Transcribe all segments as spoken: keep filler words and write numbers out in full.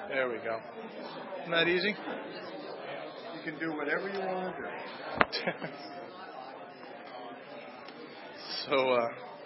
There we go. Isn't that easy? You can do whatever you want to do. so, uh,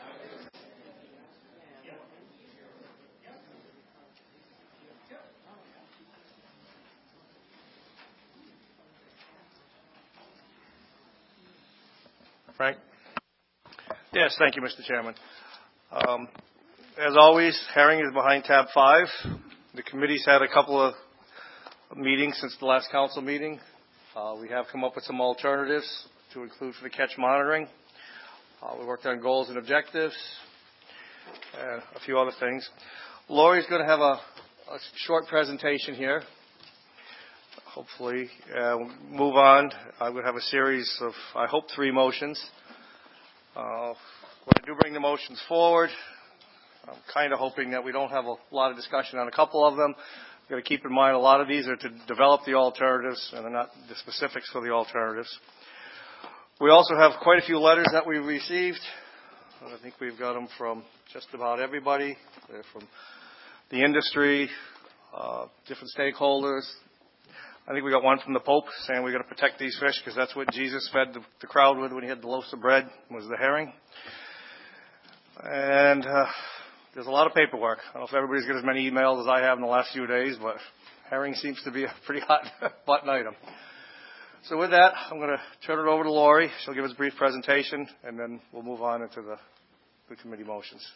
Frank? Yes, thank you, Mister Chairman. Um, as always, herring is behind tab five. The committee's had a couple of meetings since the last council meeting. Uh, we have come up with some alternatives to include for the catch monitoring. Uh, we worked on goals and objectives and a few other things. Lori's going to have a, a short presentation here. Hopefully, uh, we'll move on. I would have a series of, I hope, three motions. Uh, when I do bring the motions forward, I'm kind of hoping that we don't have a lot of discussion on a couple of them. We've got to keep in mind a lot of these are to develop the alternatives, and they're not the specifics for the alternatives. We also have quite a few letters that we received. I think we've got them from just about everybody. They're from the industry, uh, different stakeholders. I think we got one from the Pope saying we've got to protect these fish because that's what Jesus fed the, the crowd with when he had the loaves of bread, was the herring. And uh, there's a lot of paperwork. I don't know if everybody's got as many emails as I have in the last few days, but herring seems to be a pretty hot button item. So with that, I'm going to turn it over to Lori. She'll give us a brief presentation, and then we'll move on into the, the committee motions.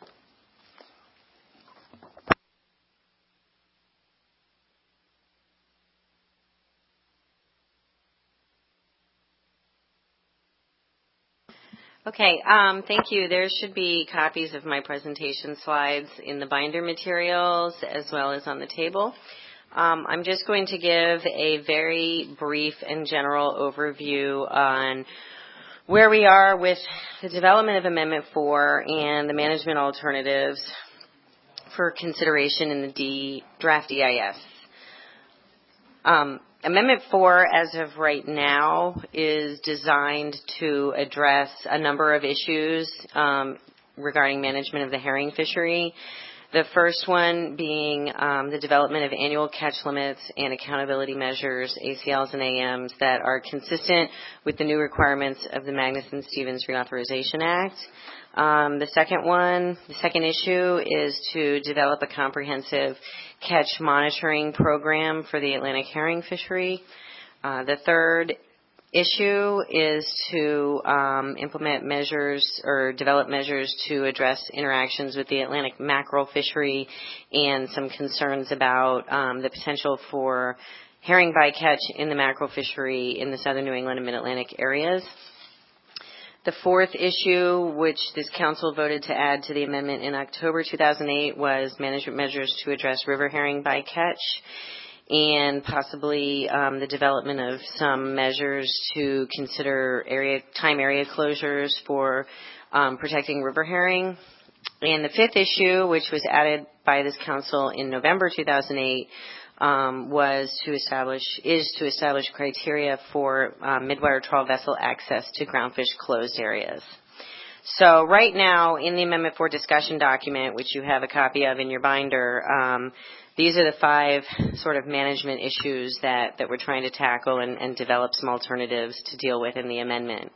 Okay, um, thank you. There should be copies of my presentation slides in the binder materials as well as on the table. Um, I'm just going to give a very brief and general overview on where we are with the development of Amendment four and the management alternatives for consideration in the D, draft D I S. Um, Amendment four, as of right now, is designed to address a number of issues um, regarding management of the herring fishery. The first one being um, the development of annual catch limits and accountability measures, A C Ls and A Ms, that are consistent with the new requirements of the Magnuson-Stevens Reauthorization Act. Um, the second one, the second issue is to develop a comprehensive catch monitoring program for the Atlantic herring fishery. Uh, the third issue is to um, implement measures or develop measures to address interactions with the Atlantic mackerel fishery and some concerns about um, the potential for herring bycatch in the mackerel fishery in the southern New England and mid-Atlantic areas. The fourth issue, which this council voted to add to the amendment in October two thousand eight, was management measures to address river herring bycatch and possibly um, the development of some measures to consider area time area closures for um, protecting river herring. And the fifth issue, which was added by this council in November two thousand eight, Um, was to establish, is to establish criteria for um, midwater trawl vessel access to groundfish closed areas. So right now, in the Amendment four discussion document, which you have a copy of in your binder, um, these are the five sort of management issues that, that we're trying to tackle and, and develop some alternatives to deal with in the amendment.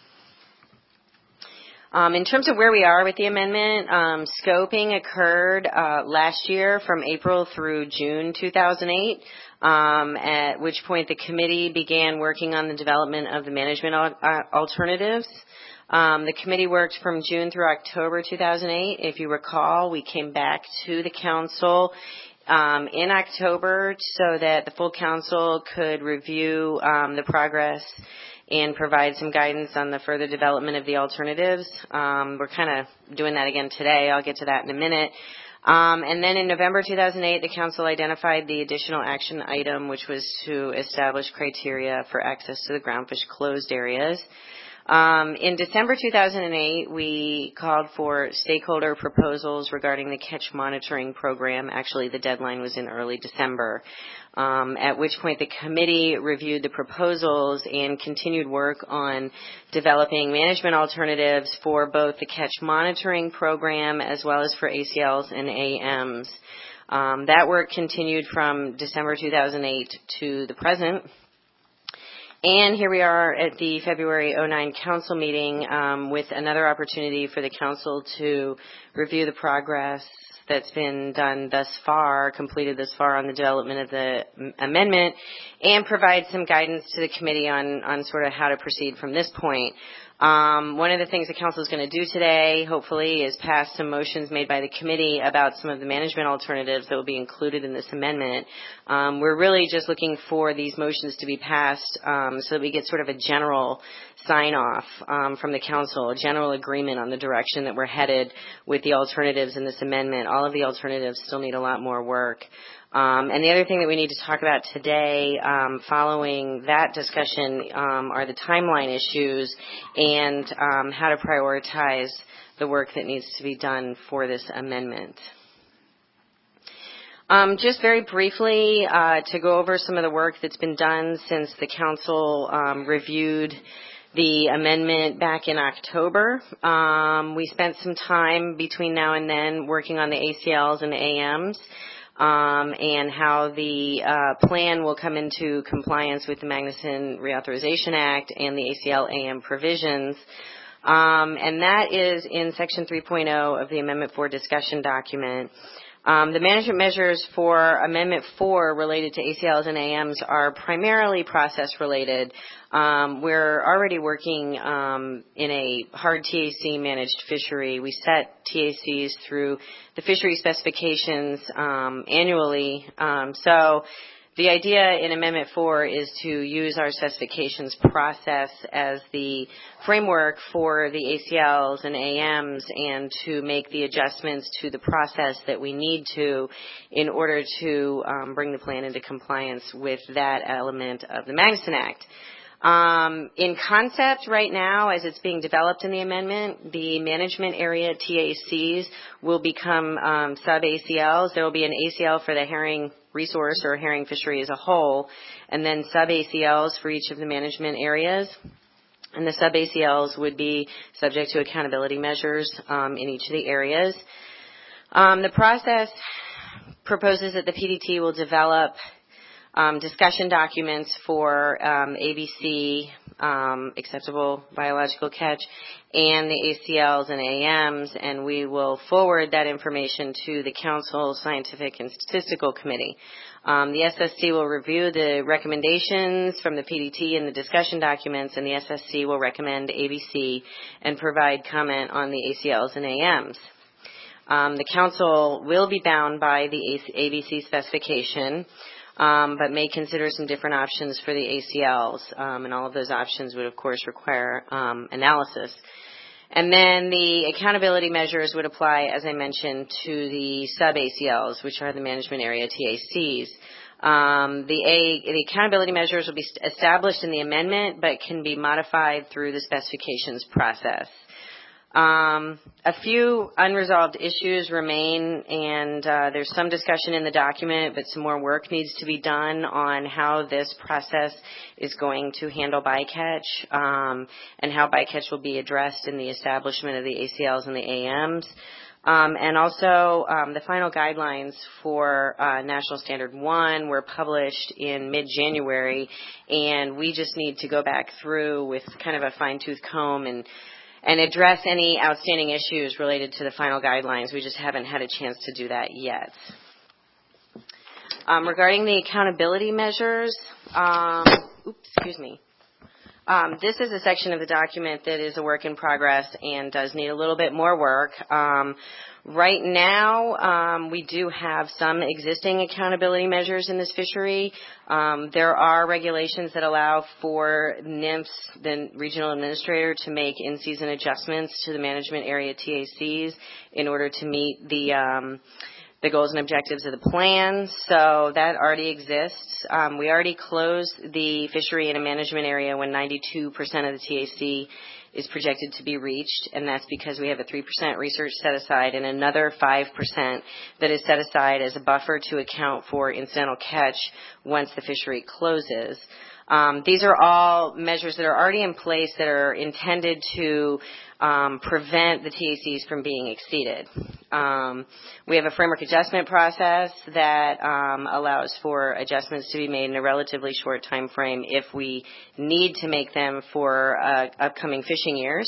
Um, in terms of where we are with the amendment, um, scoping occurred uh, last year from April through June two thousand eight, um, at which point the committee began working on the development of the management al- uh, alternatives. Um, the committee worked from June through October two thousand eight. If you recall, we came back to the council um, in October so that the full council could review um, the progress and provide some guidance on the further development of the alternatives. Um, we're kind of doing that again today. I'll get to that in a minute. Um, and then in November two thousand eight, the council identified the additional action item, which was to establish criteria for access to the groundfish closed areas. Um, in December two thousand eight, we called for stakeholder proposals regarding the catch monitoring program. Actually, the deadline was in early December, um, at which point the committee reviewed the proposals and continued work on developing management alternatives for both the catch monitoring program as well as for A C Ls and A Ms. Um, that work continued from December two thousand eight to the present. And here we are at the February oh nine council meeting um, with another opportunity for the council to review the progress that's been done thus far, completed thus far on the development of the amendment, and provide some guidance to the committee on, on sort of how to proceed from this point. Um, one of the things the council is going to do today, hopefully, is pass some motions made by the committee about some of the management alternatives that will be included in this amendment. Um, we're really just looking for these motions to be passed um, so that we get sort of a general sign-off um, from the council, a general agreement on the direction that we're headed with the alternatives in this amendment. All of the alternatives still need a lot more work. Um, and the other thing that we need to talk about today, um, following that discussion, um, are the timeline issues and um, how to prioritize the work that needs to be done for this amendment. Um, just very briefly, uh, to go over some of the work that's been done since the council um, reviewed the amendment back in October. Um, we spent some time between now and then working on the A C Ls and the A Ms. Um, and how the uh, plan will come into compliance with the Magnuson Reauthorization Act and the A C L A M provisions. Um, and that is in Section three point oh of the Amendment four discussion document. Um, the management measures for Amendment four related to A C Ls and A Ms are primarily process-related. Um, we're already working um, in a hard T A C managed fishery. We set T A Cs through the fishery specifications um, annually. Um, so the idea in Amendment four is to use our specifications process as the framework for the A C Ls and A Ms and to make the adjustments to the process that we need to in order to um, bring the plan into compliance with that element of the Magnuson Act. Um, in concept right now, as it's being developed in the amendment, the management area T A Cs will become um, sub-A C Ls. There will be an A C L for the herring resource or herring fishery as a whole, and then sub-A C Ls for each of the management areas. And the sub-A C Ls would be subject to accountability measures um, in each of the areas. Um, the process proposes that the P D T will develop Um, discussion documents for um, A B C, um, acceptable biological catch, and the A C Ls and A Ms, and we will forward that information to the Council Scientific and Statistical Committee. Um, the S S C will review the recommendations from the P D T and the discussion documents, and the S S C will recommend A B C and provide comment on the A C Ls and A Ms. Um, the Council will be bound by the A B C specification, Um, but may consider some different options for the A C Ls, um, and all of those options would, of course, require um, analysis. And then the accountability measures would apply, as I mentioned, to the sub-A C Ls, which are the management area T A Cs. Um, the, A, the accountability measures will be established in the amendment, but can be modified through the specifications process. Um, a few unresolved issues remain, and uh, there's some discussion in the document, but some more work needs to be done on how this process is going to handle bycatch um, and how bycatch will be addressed in the establishment of the A C Ls and the A Ms. Um, and also, um, the final guidelines for uh, National Standard one were published in mid-January, and we just need to go back through with kind of a fine-tooth comb and and address any outstanding issues related to the final guidelines. We just haven't had a chance to do that yet. Um, regarding the accountability measures, um, oops, excuse me. Um, this is a section of the document that is a work in progress and does need a little bit more work. Um, right now, um, we do have some existing accountability measures in this fishery. Um, there are regulations that allow for N I M S, the regional administrator, to make in-season adjustments to the management area T A Cs in order to meet the um, the goals and objectives of the plan. So that already exists. Um, we already closed the fishery in a management area when ninety-two percent of the T A C is projected to be reached, and that's because we have a three percent research set aside and another five percent that is set aside as a buffer to account for incidental catch once the fishery closes. Um, these are all measures that are already in place that are intended to um, prevent the T A Cs from being exceeded. Um, we have a framework adjustment process that um, allows for adjustments to be made in a relatively short time frame if we need to make them for uh, upcoming fishing years.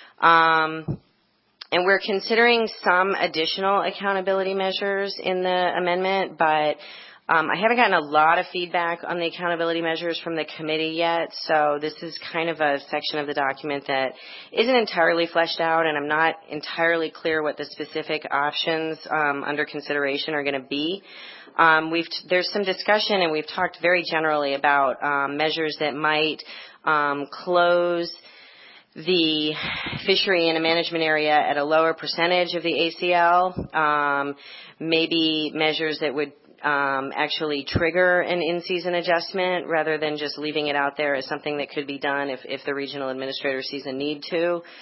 Um, and we're considering some additional accountability measures in the amendment, but Um, I haven't gotten a lot of feedback on the accountability measures from the committee yet, so this is kind of a section of the document that isn't entirely fleshed out, and I'm not entirely clear what the specific options um, under consideration are going to be. Um, we've t- there's some discussion, and we've talked very generally about um, measures that might um, close the fishery in a management area at a lower percentage of the A C L, um, maybe measures that would Um, actually trigger an in-season adjustment rather than just leaving it out there as something that could be done if, if the regional administrator sees a need to.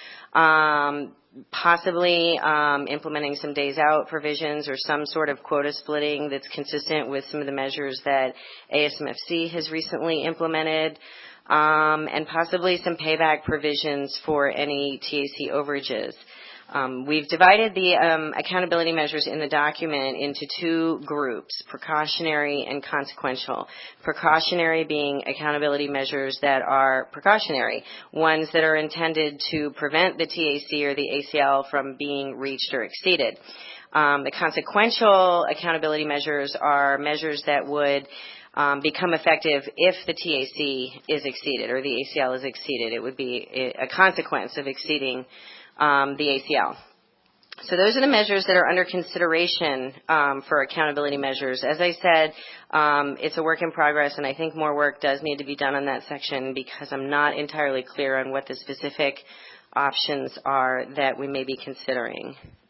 Um, possibly um, implementing some days out provisions or some sort of quota splitting that's consistent with some of the measures that A S M F C has recently implemented, um, and possibly some payback provisions for any T A C overages. Um, we've divided the um, accountability measures in the document into two groups, precautionary and consequential. Precautionary being accountability measures that are precautionary, ones that are intended to prevent the T A C or the A C L from being reached or exceeded. Um, the consequential accountability measures are measures that would Um, become effective if the T A C is exceeded or the A C L is exceeded. It would be a consequence of exceeding um, the A C L. So those are the measures that are under consideration um, for accountability measures. As I said, um, it's a work in progress, and I think more work does need to be done on that section because I'm not entirely clear on what the specific options are that we may be considering.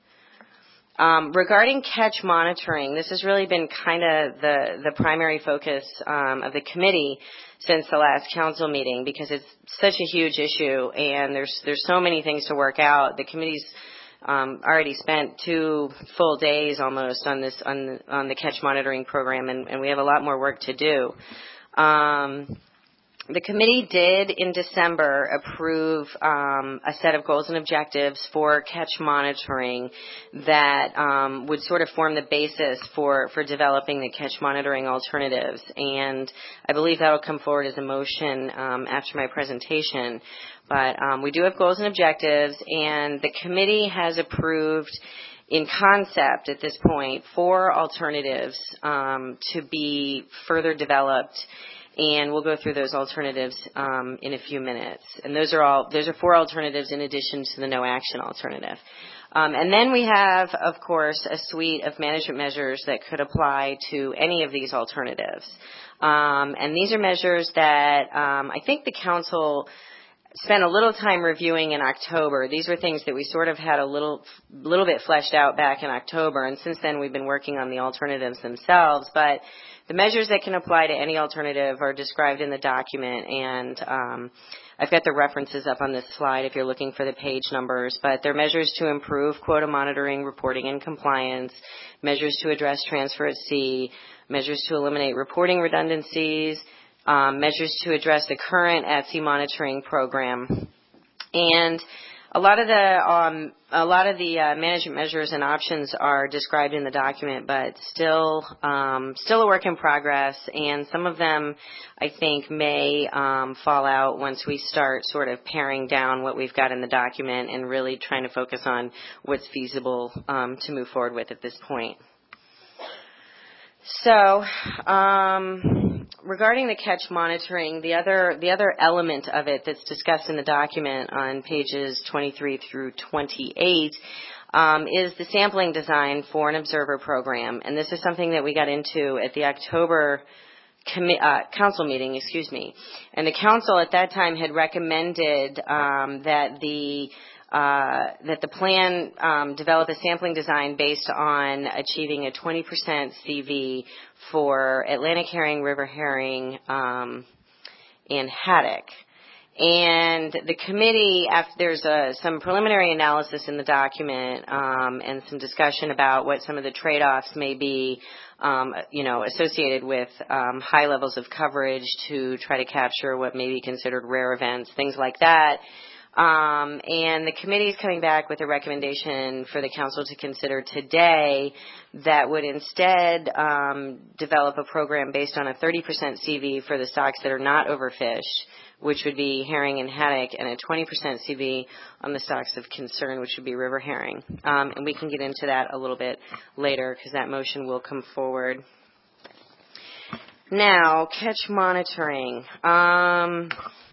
Um, regarding catch monitoring, this has really been kind of the, the primary focus um, of the committee since the last council meeting because it's such a huge issue and there's there's so many things to work out. The committee's um, already spent two full days almost on this on on the catch monitoring program, and, and we have a lot more work to do. Um, The committee did in December approve um, a set of goals and objectives for catch monitoring that um, would sort of form the basis for, for developing the catch monitoring alternatives. And I believe that will come forward as a motion um, after my presentation. But um, we do have goals and objectives, and the committee has approved in concept at this point four alternatives um, to be further developed. And we'll go through those alternatives um, in a few minutes. And those are all, those are four alternatives in addition to the no action alternative. Um, and then we have, of course, a suite of management measures that could apply to any of these alternatives. Um, and these are measures that um, I think the council spent a little time reviewing in October. These were things that we sort of had a little, little bit fleshed out back in October. And since then we've been working on the alternatives themselves. But the measures that can apply to any alternative are described in the document, and um, I've got the references up on this slide if you're looking for the page numbers, but they're measures to improve quota monitoring, reporting, and compliance, measures to address transfer at sea, measures to eliminate reporting redundancies, um, measures to address the current at-sea monitoring program, and A lot of the um, a lot of the uh, management measures and options are described in the document, but still um, still a work in progress. And some of them, I think, may um, fall out once we start sort of paring down what we've got in the document and really trying to focus on what's feasible um, to move forward with at this point. So, um, regarding the catch monitoring, the other the other element of it that's discussed in the document on pages twenty-three through twenty-eight um, is the sampling design for an observer program, and this is something that we got into at the October commi- uh, council meeting, excuse me, and the council at that time had recommended um, that the Uh, that the plan um, develop a sampling design based on achieving a twenty percent C V for Atlantic herring, river herring, um, and haddock. And the committee, after there's a, some preliminary analysis in the document um, and some discussion about what some of the trade-offs may be, um, you know, associated with um, high levels of coverage to try to capture what may be considered rare events, things like that. Um, and the committee is coming back with a recommendation for the council to consider today that would instead um, develop a program based on a thirty percent C V for the stocks that are not overfished, which would be herring and haddock, and a twenty percent C V on the stocks of concern, which would be river herring. Um, and we can get into that a little bit later because that motion will come forward. Now, catch monitoring. Um,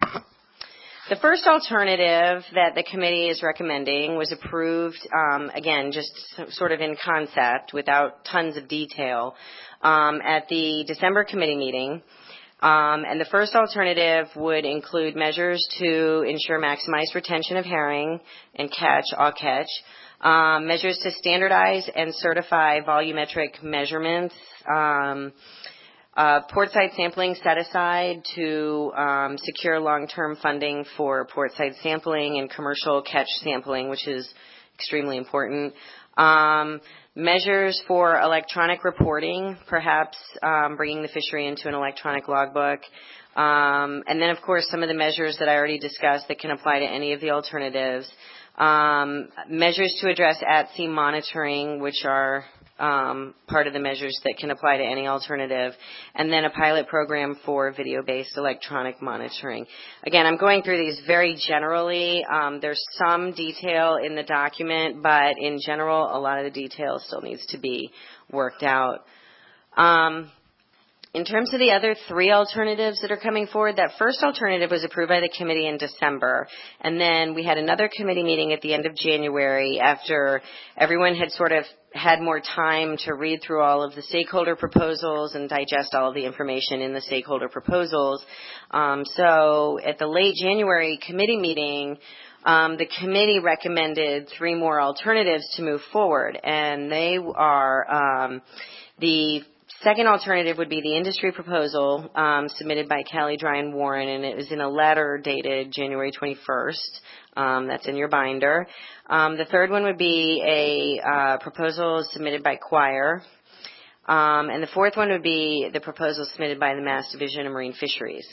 the first alternative that the committee is recommending was approved, um, again, just sort of in concept without tons of detail, um, at the December committee meeting. Um, and the first alternative would include measures to ensure maximized retention of herring and catch, all catch, um, measures to standardize and certify volumetric measurements, um, uh, portside sampling set aside to um, secure long-term funding for portside sampling and commercial catch sampling, which is extremely important. Um, measures for electronic reporting, perhaps um, bringing the fishery into an electronic logbook. Um, and then, of course, some of the measures that I already discussed that can apply to any of the alternatives. Um, measures to address at-sea monitoring, which are um, part of the measures that can apply to any alternative. And then a pilot program for video-based electronic monitoring. Again, I'm going through these very generally. Um, there's some detail in the document, but in general, a lot of the detail still needs to be worked out. Um, In terms of the other three alternatives that are coming forward, that first alternative was approved by the committee in December. And then we had another committee meeting at the end of January after everyone had sort of had more time to read through all of the stakeholder proposals and digest all of the information in the stakeholder proposals. Um, so at the late January committee meeting, um, the committee recommended three more alternatives to move forward. And they are um, the second alternative would be the industry proposal um, submitted by Callie Dry and Warren, and it was in a letter dated January twenty-first. Um, that's in your binder. Um, the third one would be a uh, proposal submitted by Choir. Um, and the fourth one would be the proposal submitted by the Mass Division of Marine Fisheries.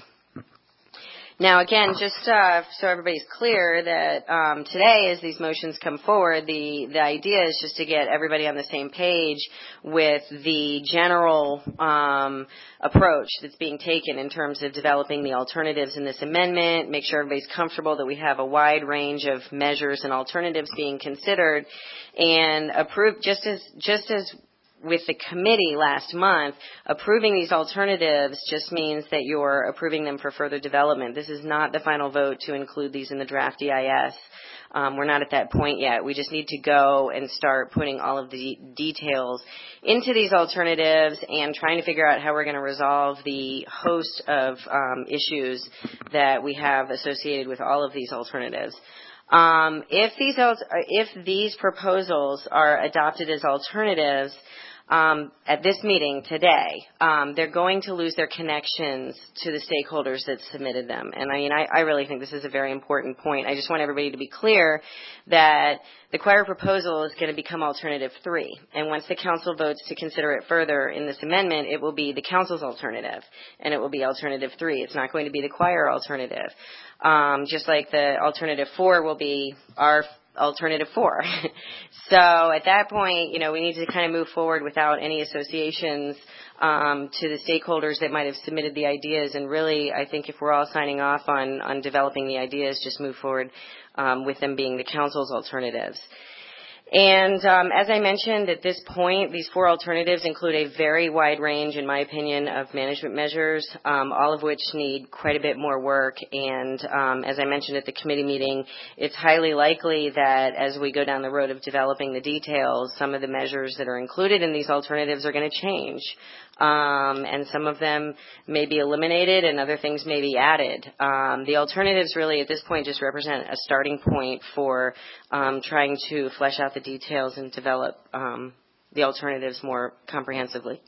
Now, again, just uh, so everybody's clear that um, today, as these motions come forward, the, the idea is just to get everybody on the same page with the general um, approach that's being taken in terms of developing the alternatives in this amendment, make sure everybody's comfortable that we have a wide range of measures and alternatives being considered, and approve just as just as with the committee last month, approving these alternatives just means that you're approving them for further development. This is not the final vote to include these in the draft D I S. Um, we're not at that point yet. We just need to go and start putting all of the details into these alternatives and trying to figure out how we're going to resolve the host of um, issues that we have associated with all of these alternatives. Um, if these if these proposals are adopted as alternatives, Um, at this meeting today, um, they're going to lose their connections to the stakeholders that submitted them. And I mean, I, I really think this is a very important point. I just want everybody to be clear that the Choir proposal is going to become alternative three. And once the council votes to consider it further in this amendment, it will be the council's alternative, and it will be alternative three. It's not going to be the Choir alternative. Um, just like the alternative four will be our alternative four. So at that point, you know, we need to kind of move forward without any associations um, to the stakeholders that might have submitted the ideas. And really, I think if we're all signing off on, on developing the ideas, just move forward um, with them being the council's alternatives. And um, as I mentioned, at this point, these four alternatives include a very wide range, in my opinion, of management measures, um, all of which need quite a bit more work. And um, as I mentioned at the committee meeting, it's highly likely that as we go down the road of developing the details, some of the measures that are included in these alternatives are going to change. Um, and some of them may be eliminated and other things may be added. Um, the alternatives really at this point just represent a starting point for um, trying to flesh out the details and develop um, the alternatives more comprehensively.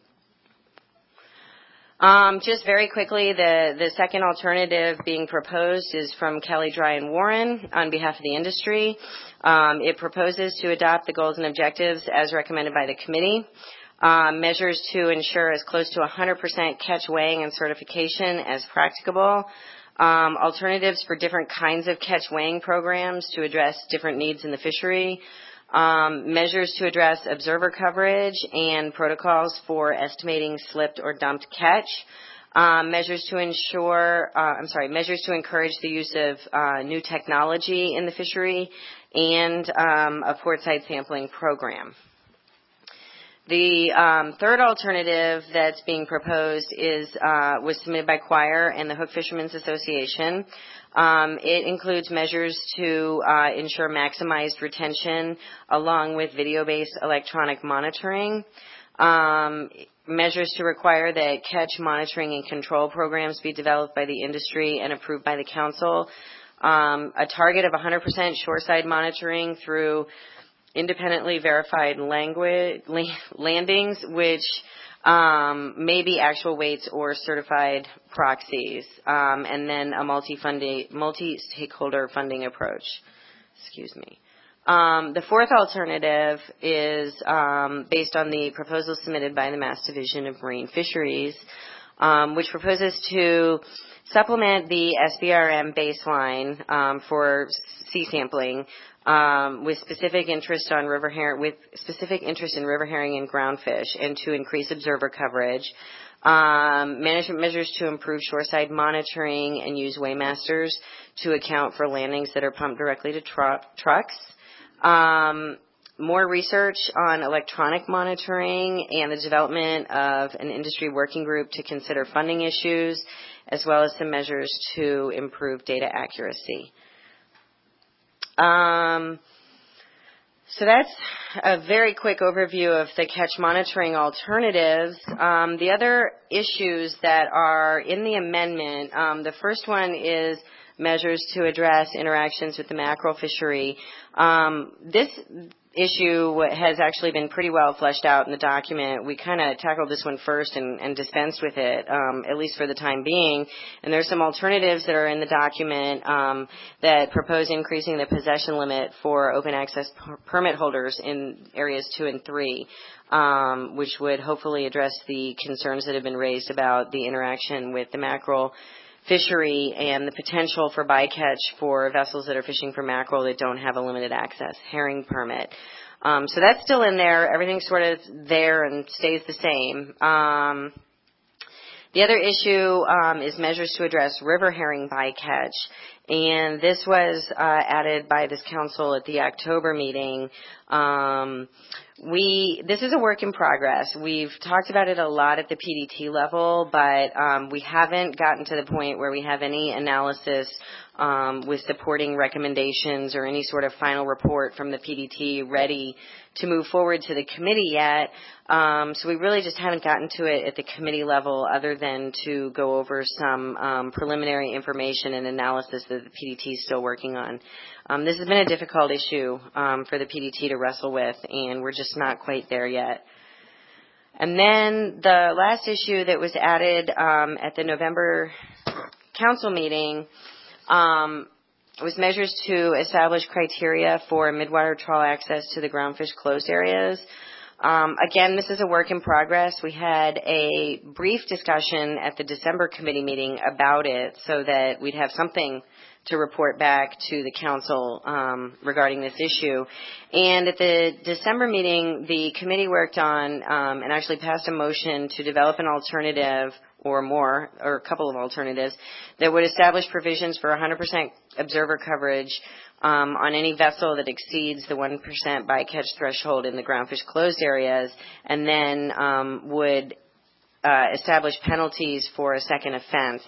Um, just very quickly, the, the second alternative being proposed is from Callie Dry and Warren on behalf of the industry. Um, it proposes to adopt the goals and objectives as recommended by the committee. Um, measures to ensure as close to one hundred percent catch weighing and certification as practicable. Um, alternatives for different kinds of catch weighing programs to address different needs in the fishery, um, measures to address observer coverage and protocols for estimating slipped or dumped catch, um, measures to ensure, uh, I'm sorry, measures to encourage the use of uh, new technology in the fishery, and um, a portside sampling program. The um, third alternative that's being proposed is uh, was submitted by Choir and the Hook Fishermen's Association. Um, it includes measures to uh, ensure maximized retention along with video-based electronic monitoring, um, measures to require that catch monitoring and control programs be developed by the industry and approved by the council, um, a target of one hundred percent shoreside monitoring through independently verified language, landings, which um, may be actual weights or certified proxies, um, and then a multi-funding, multi-stakeholder funding approach. Excuse me. Um, the fourth alternative is um, based on the proposal submitted by the Mass Division of Marine Fisheries, um, which proposes to supplement the S B R M baseline um, for sea sampling um, with specific interest on river herring, with specific interest in river herring and groundfish, and to increase observer coverage. Um, management measures to improve shoreside monitoring and use weighmasters to account for landings that are pumped directly to tru- trucks. Um, more research on electronic monitoring and the development of an industry working group to consider funding issues, as well as some measures to improve data accuracy. Um, so that's a very quick overview of the catch monitoring alternatives. Um, the other issues that are in the amendment, um, the first one is measures to address interactions with the mackerel fishery. Um, this issue has actually been pretty well fleshed out in the document. We kind of tackled this one first and, and dispensed with it, um, at least for the time being. And there's some alternatives that are in the document um, that propose increasing the possession limit for open access per- permit holders in areas two and three, um, which would hopefully address the concerns that have been raised about the interaction with the mackerel fishery and the potential for bycatch for vessels that are fishing for mackerel that don't have a limited access herring permit. Um, so that's still in there. Everything's sort of there and stays the same. Um, the other issue um, is measures to address river herring bycatch, and this was uh, added by this council at the October meeting. Um, We, this is a work in progress. We've talked about it a lot at the P D T level, but um, we haven't gotten to the point where we have any analysis um, with supporting recommendations or any sort of final report from the P D T ready to move forward to the committee yet. Um, so we really just haven't gotten to it at the committee level other than to go over some um, preliminary information and analysis that the P D T is still working on. Um, this has been a difficult issue um, for the P D T to wrestle with, and we're just not quite there yet. And then the last issue that was added um, at the November council meeting um, was measures to establish criteria for midwater trawl access to the groundfish closed areas. Um, again, this is a work in progress. We had a brief discussion at the December committee meeting about it so that we'd have something to report back to the council um, regarding this issue. And at the December meeting, the committee worked on um, and actually passed a motion to develop an alternative or more, or a couple of alternatives, that would establish provisions for one hundred percent observer coverage um, on any vessel that exceeds the one percent bycatch threshold in the groundfish closed areas, and then um, would uh, establish penalties for a second offense.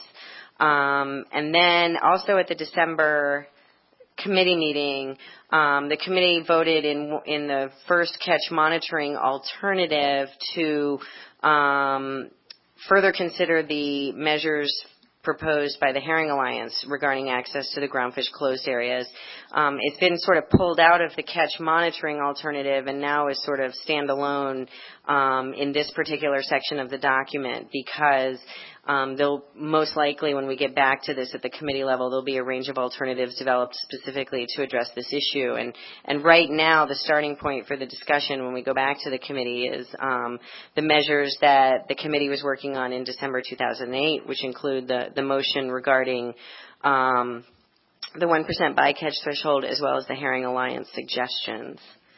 Um, and then also at the December committee meeting, um, the committee voted in in the first catch monitoring alternative to um, further consider the measures proposed by the Herring Alliance regarding access to the groundfish closed areas. Um, it's been sort of pulled out of the catch monitoring alternative and now is sort of standalone um, in this particular section of the document because Um, they'll most likely, when we get back to this at the committee level, there'll be a range of alternatives developed specifically to address this issue. And, and right now, the starting point for the discussion when we go back to the committee is um, the measures that the committee was working on in December two thousand eight, which include the, the motion regarding um, the one percent bycatch threshold as well as the Herring Alliance suggestions.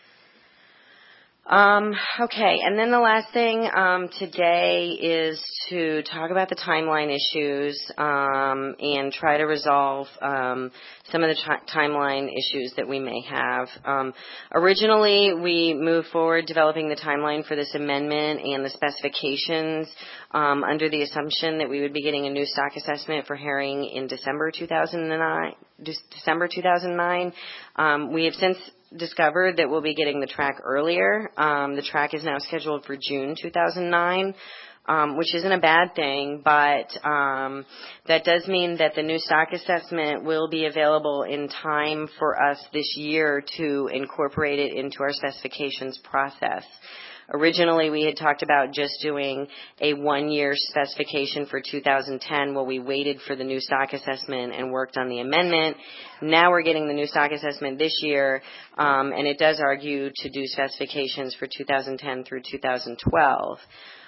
Um, okay, and then the last thing um, today is to talk about the timeline issues um, and try to resolve um, some of the t- timeline issues that we may have. Um, originally, we moved forward developing the timeline for this amendment and the specifications um, under the assumption that we would be getting a new stock assessment for herring in December two thousand nine. December two thousand nine. Um, we have since discovered that we'll be getting the track earlier. Um, the track is now scheduled for June two thousand nine, um, which isn't a bad thing, but um, that does mean that the new stock assessment will be available in time for us this year to incorporate it into our specifications process. Originally, we had talked about just doing a one-year specification for two thousand ten while we waited for the new stock assessment and worked on the amendment. Now we're getting the new stock assessment this year, um, and it does argue to do specifications for two thousand ten through two thousand twelve.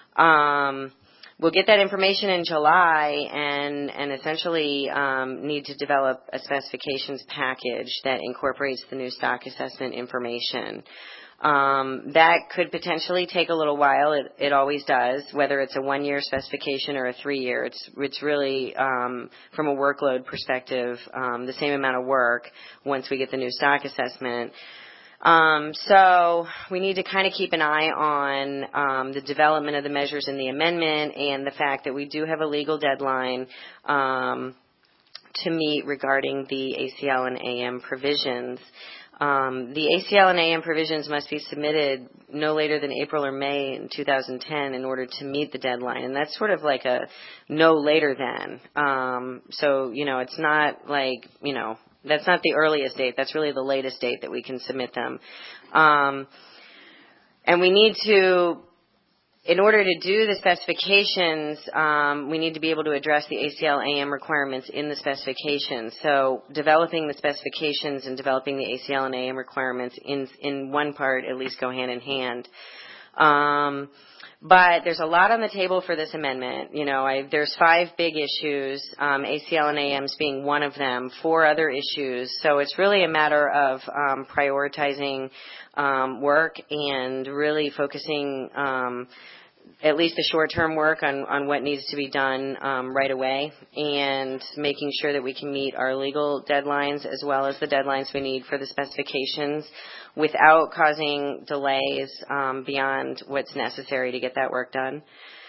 Um, we'll get that information in July and, and essentially um, need to develop a specifications package that incorporates the new stock assessment information. Um, that could potentially take a little while. It, it always does, whether it's a one-year specification or a three-year. It's, it's really, um, from a workload perspective, um, the same amount of work once we get the new stock assessment. Um, so we need to kind of keep an eye on um, the development of the measures in the amendment and the fact that we do have a legal deadline um, to meet regarding the A C L and A M provisions. Um, the A C L and A M provisions must be submitted no later than April or May in two thousand ten in order to meet the deadline, and that's sort of like a no later than. Um, so, you know, it's not like, you know, that's not the earliest date. That's really the latest date that we can submit them. Um, and we need to, in order to do the specifications, um, we need to be able to address the A C L A M requirements in the specifications. So developing the specifications and developing the A C L and A M requirements in in one part at least go hand in hand. Um, but there's a lot on the table for this amendment. You know, I, there's five big issues, um, A C L and A Ms being one of them, four other issues. So it's really a matter of um, prioritizing um, work and really focusing um, at least the short-term work on, on what needs to be done um, right away and making sure that we can meet our legal deadlines as well as the deadlines we need for the specifications without causing delays um, beyond what's necessary to get that work done.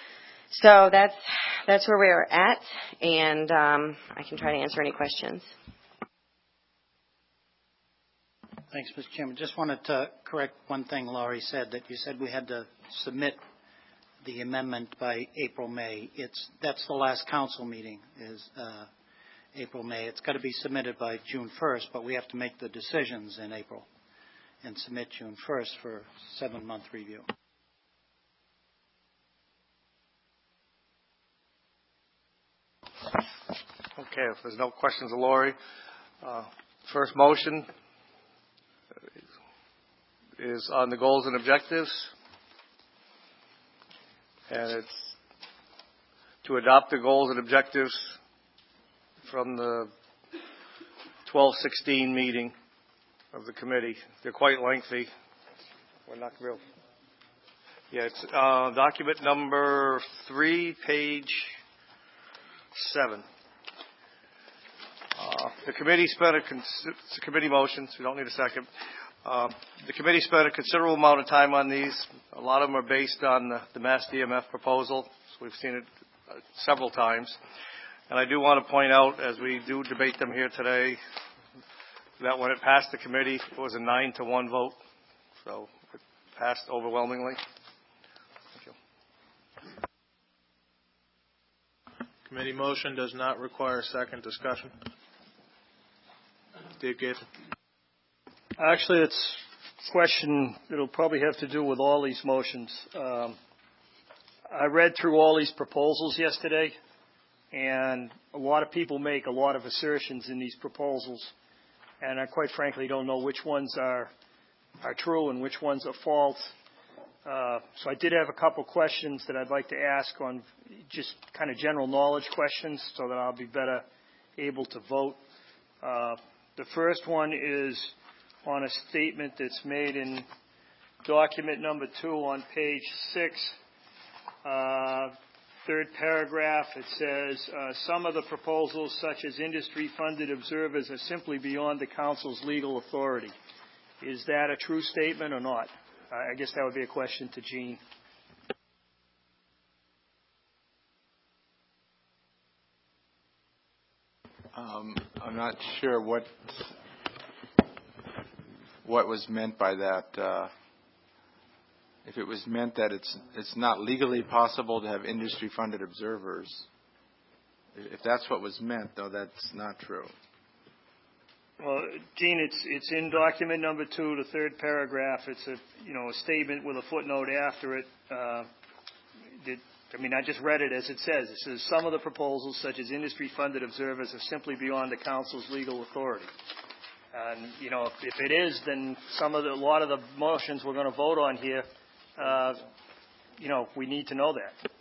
So that's that's where we're at, and um, I can try to answer any questions. Thanks, Mister Chairman. Just wanted to correct one thing Laurie said, that you said we had to submit the amendment by April, May. It's that's the last council meeting is uh, April, May. It's got to be submitted by June first, but we have to make the decisions in April and submit June first for seven-month review. Okay, if there's no questions of Laurie, uh, first motion is on the goals and objectives. And it's to adopt the goals and objectives from the twelve sixteen meeting of the committee. They're quite lengthy. We're not real. Yeah, it's uh, document number three, page seven. Uh, the committee spent a, cons- it's a committee motion, so we don't need a second. Uh, the committee spent a considerable amount of time on these. A lot of them are based on the, the Mass D M F proposal. So we've seen it uh, several times. And I do want to point out, as we do debate them here today, that when it passed the committee, it was a nine to one vote. So it passed overwhelmingly. Thank you. Committee motion does not require second discussion. Dave Gaither. Actually, it's a question that'll probably have to do with all these motions. Um, I read through all these proposals yesterday, and a lot of people make a lot of assertions in these proposals, and I quite frankly don't know which ones are are true and which ones are false. Uh, so I did have a couple questions that I'd like to ask on just kind of general knowledge questions so that I'll be better able to vote. Uh, the first one is on a statement that's made in document number two on page six, uh, third paragraph. It says, uh, some of the proposals, such as industry-funded observers, are simply beyond the Council's legal authority. Is that a true statement or not? I guess that would be a question to Gene. Um, I'm not sure what what was meant by that. Uh, if it was meant that it's it's not legally possible to have industry-funded observers, if that's what was meant, though, that's not true. Well, Gene, it's it's in document number two, the third paragraph. It's a you know a statement with a footnote after it. Uh, that, I mean, I just read it as it says. It says some of the proposals, such as industry-funded observers, are simply beyond the Council's legal authority. And you know, if, if it is, then some of the a lot of the motions we're going to vote on here, uh, you know, we need to know that.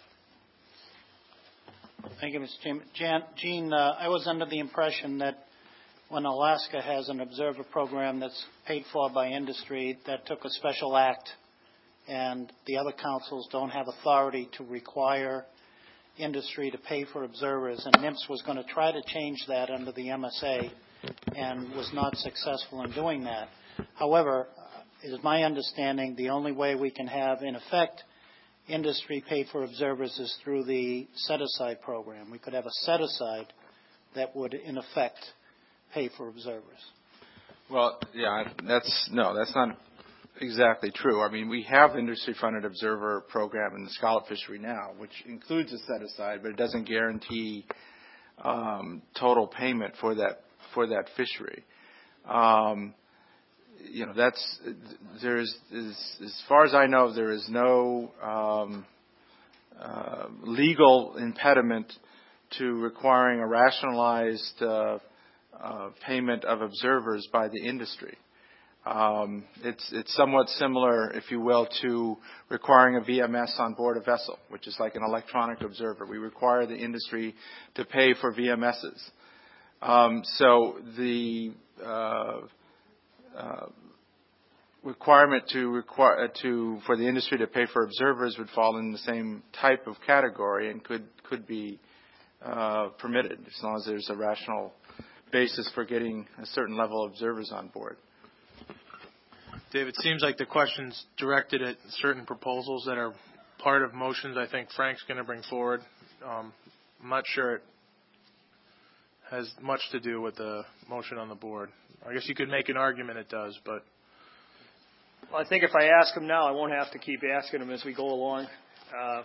Thank you, Mister Chairman. Jan, Gene, uh, I was under the impression that when Alaska has an observer program that's paid for by industry, that took a special act, and the other councils don't have authority to require industry to pay for observers, and NIMS was going to try to change that under the M S A and was not successful in doing that. However, it is my understanding the only way we can have, in effect, industry pay for observers is through the set-aside program. We could have a set-aside that would, in effect, pay for observers. Well, yeah, that's no, that's not exactly true. I mean, we have industry-funded observer program in the scallop fishery now, which includes a set-aside, but it doesn't guarantee um, total payment for that for that fishery. Um, you know, that's there is, is as far as I know, there is no um, uh, legal impediment to requiring a rationalized uh, Uh, payment of observers by the industry. Um, it's, it's somewhat similar, if you will, to requiring a V M S on board a vessel, which is like an electronic observer. We require the industry to pay for V M Ss. Um, so the uh, uh, requirement to require to for the industry to pay for observers would fall in the same type of category and could could be uh, permitted as long as there's a rational basis for getting a certain level of observers on board. Dave, it seems like the question's directed at certain proposals that are part of motions I think Frank's going to bring forward. Um, I'm not sure it has much to do with the motion on the board. I guess you could make an argument it does, but... Well, I think if I ask him now, I won't have to keep asking him as we go along. Uh,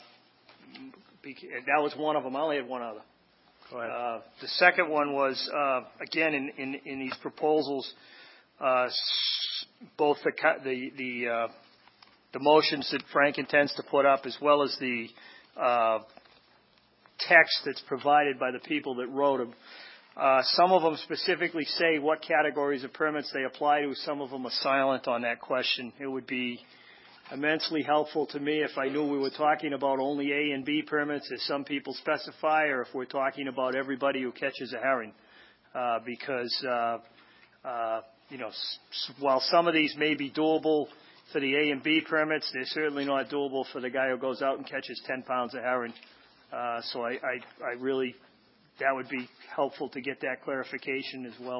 that was one of them. I only had one other. Go ahead. Uh, the second one was, uh, again, in, in, in these proposals, uh, both the the the, uh, the motions that Frank intends to put up, as well as the uh, text that's provided by the people that wrote them. Uh, some of them specifically say what categories of permits they apply to. Some of them are silent on that question. It would be immensely helpful to me if I knew we were talking about only A and B permits, as some people specify, or if we're talking about everybody who catches a herring. Uh, because, uh, uh, you know, s- while some of these may be doable for the A and B permits, they're certainly not doable for the guy who goes out and catches ten pounds of herring. Uh, so I, I, I really, that would be helpful to get that clarification as well.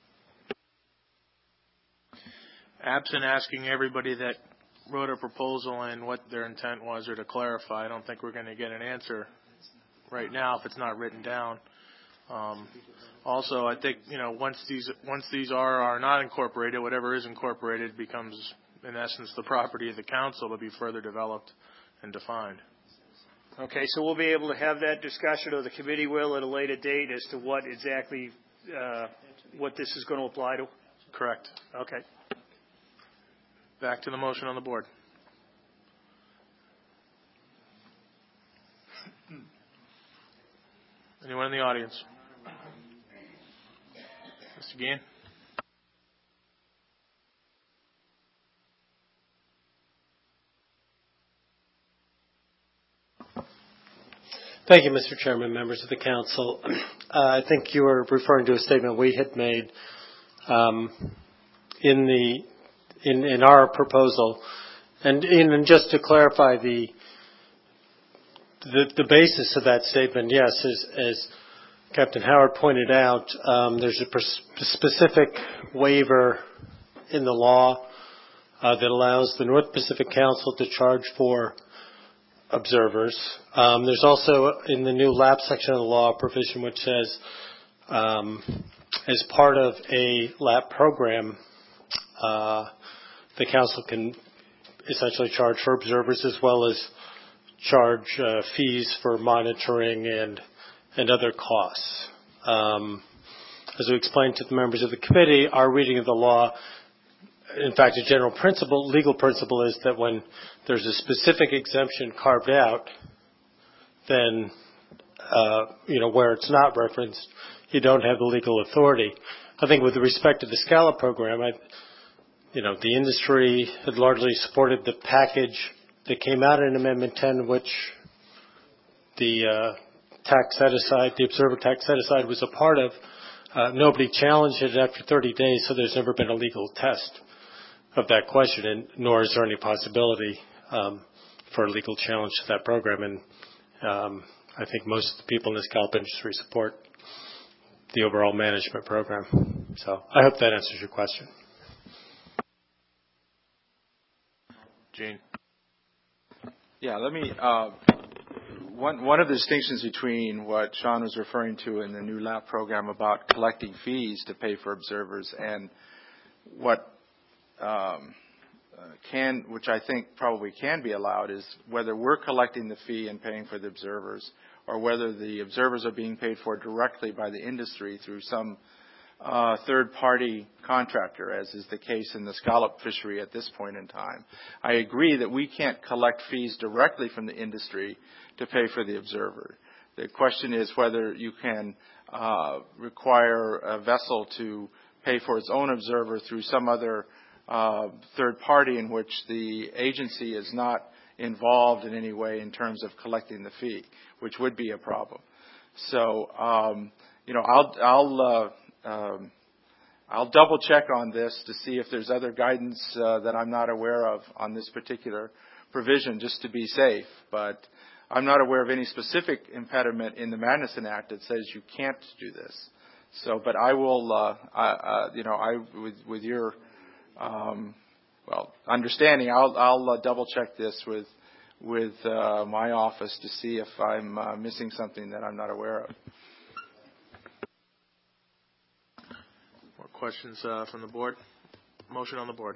Absent asking everybody that wrote a proposal and what their intent was or to clarify, I don't think we're going to get an answer right now if it's not written down. Um, also, I think, you know, once these once these are or are not incorporated, whatever is incorporated becomes, in essence, the property of the council to be further developed and defined. Okay, so we'll be able to have that discussion, or the committee will, at a later date, as to what exactly uh, what this is going to apply to? Correct. Okay. Back to the motion on the board. Anyone in the audience? Mister Gein? Thank you, Mister Chairman, members of the council. Uh, I think you were referring to a statement we had made um, in the in, in our proposal, and, and just to clarify the, the the basis of that statement. Yes, as, as Captain Howard pointed out, um, there's a pers- specific waiver in the law uh, that allows the North Pacific Council to charge for observers. Um, there's also in the new lap section of the law a provision which says um, as part of a lap program, uh, the council can essentially charge for observers as well as charge uh, fees for monitoring and and other costs. Um, as we explained to the members of the committee, our reading of the law, in fact, a general principle, legal principle, is that when there's a specific exemption carved out, then, uh, you know, where it's not referenced, you don't have the legal authority. I think with respect to the SCALA program, I, you know, the industry had largely supported the package that came out in Amendment ten, which the uh, tax set-aside, the observer tax set-aside was a part of. Uh, nobody challenged it after thirty days, so there's never been a legal test of that question, and nor is there any possibility um, for a legal challenge to that program. And um, I think most of the people in the scalp industry support the overall management program. So I hope that answers your question. Gene. Yeah, let me. Uh, one one of the distinctions between what Sean was referring to in the new lap program about collecting fees to pay for observers and what um, uh, can, which I think probably can be allowed, is whether we're collecting the fee and paying for the observers, or whether the observers are being paid for directly by the industry through some uh, third-party contractor, as is the case in the scallop fishery at this point in time. I agree that we can't collect fees directly from the industry to pay for the observer. The question is whether you can uh, require a vessel to pay for its own observer through some other uh, third party in which the agency is not involved in any way in terms of collecting the fee, which would be a problem. So, um, you know, I'll, I'll, uh, um, I'll double check on this to see if there's other guidance uh, that I'm not aware of on this particular provision, just to be safe. But I'm not aware of any specific impediment in the Magnuson Act that says you can't do this. So, but I will, uh, I, uh, you know, I with, with your um, well understanding, I'll, I'll uh, double check this with with uh, my office to see if I'm uh, missing something that I'm not aware of. More questions uh, from the board? Motion on the board.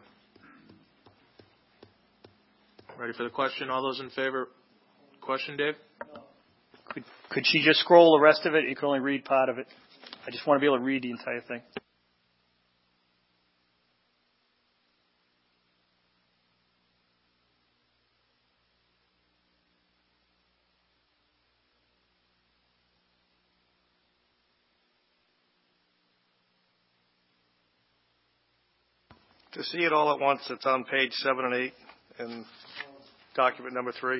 Ready for the question? All those in favor? Question, Dave? Could, could she just scroll the rest of it? You can only read part of it. I just want to be able to read the entire thing. To see it all at once, it's on page seven and eight in document number three.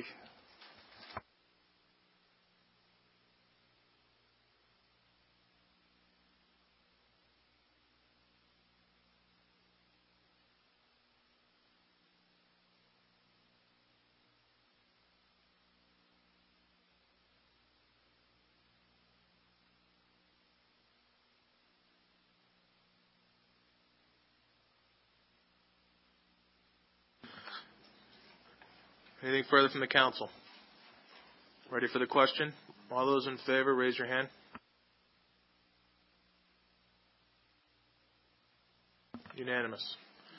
Anything further from the council? Ready for the question? All those in favor, raise your hand. Unanimous.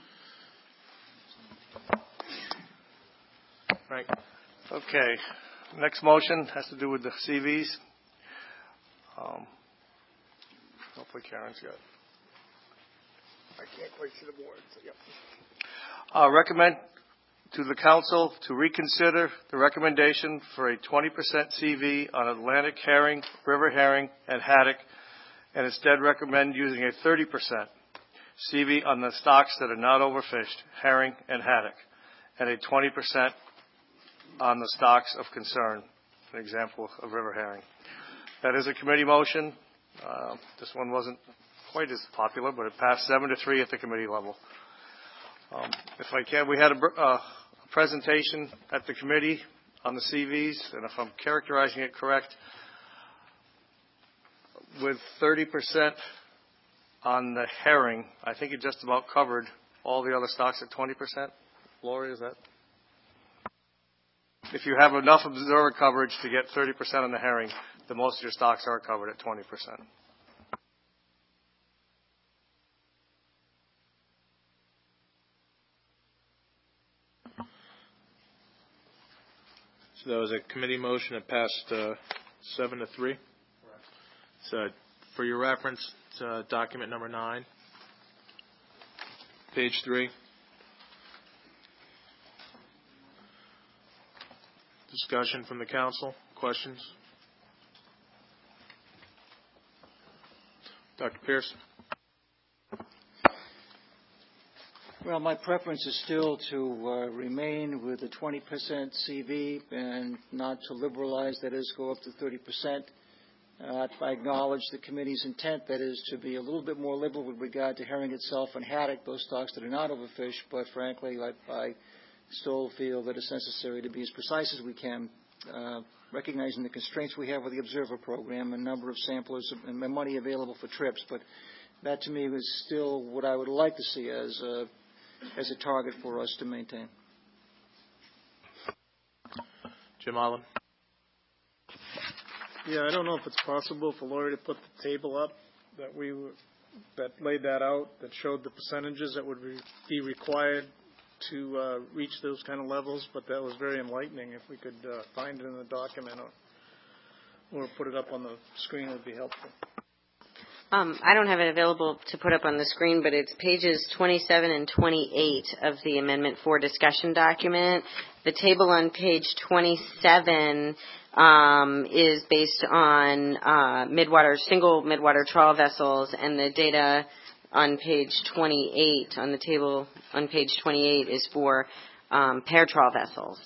Frank. Okay. Next motion has to do with the C Vs. Um, hopefully Karen's got. I can't quite see the board. So, yep. Uh, recommend to the council to reconsider the recommendation for a twenty percent C V on Atlantic herring, river herring, and haddock, and instead recommend using a thirty percent C V on the stocks that are not overfished, herring and haddock, and a twenty percent on the stocks of concern, an example of river herring. That is a committee motion. Uh, this one wasn't quite as popular, but it passed seven to three at the committee level. Um, if I can, we had a, uh, a presentation at the committee on the C Vs, and if I'm characterizing it correct, with thirty percent on the herring, I think it just about covered all the other stocks at twenty percent. Lori, is that? If you have enough observer coverage to get thirty percent on the herring, then most of your stocks are covered at twenty percent. So that was a committee motion that passed uh, seven to three. Correct. So for your reference, it's, uh, document number nine, page three. Discussion from the council. Questions? Doctor Pierce. Well, my preference is still to uh, remain with the twenty percent C V and not to liberalize, that is, go up to thirty percent. Uh, I acknowledge the committee's intent, that is, to be a little bit more liberal with regard to herring itself and haddock, those stocks that are not overfished, but frankly, I, I still feel that it's necessary to be as precise as we can, uh, recognizing the constraints we have with the observer program and number of samplers and money available for trips. But that, to me, is still what I would like to see as a, as a target for us to maintain. Jim Allen. Yeah, I don't know if it's possible for Lori to put the table up that we that laid that out, that showed the percentages that would re, be required to uh, reach those kind of levels, but that was very enlightening. If we could uh, find it in the document or, or put it up on the screen, it would be helpful. Um, I don't have it available to put up on the screen, but it's pages twenty-seven and twenty-eight of the Amendment four discussion document. The table on page twenty-seven um, is based on uh, midwater, single midwater trawl vessels, and the data on page twenty-eight, on the table on page twenty-eight, is for um, pair trawl vessels.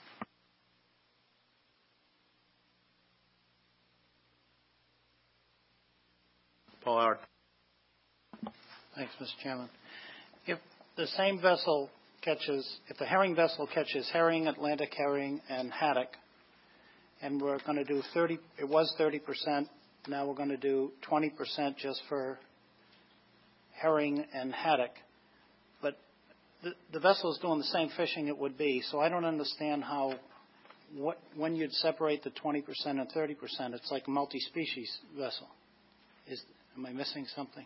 Paul Howard. Thanks, Mister Chairman. If the same vessel catches, if the herring vessel catches herring, Atlantic herring, and haddock, and we're going to do thirty, it was thirty percent, now we're going to do twenty percent just for herring and haddock, but the, the vessel is doing the same fishing it would be, so I don't understand how, what, when you'd separate the twenty percent and thirty percent, it's like a multi-species vessel. Is, am I missing something?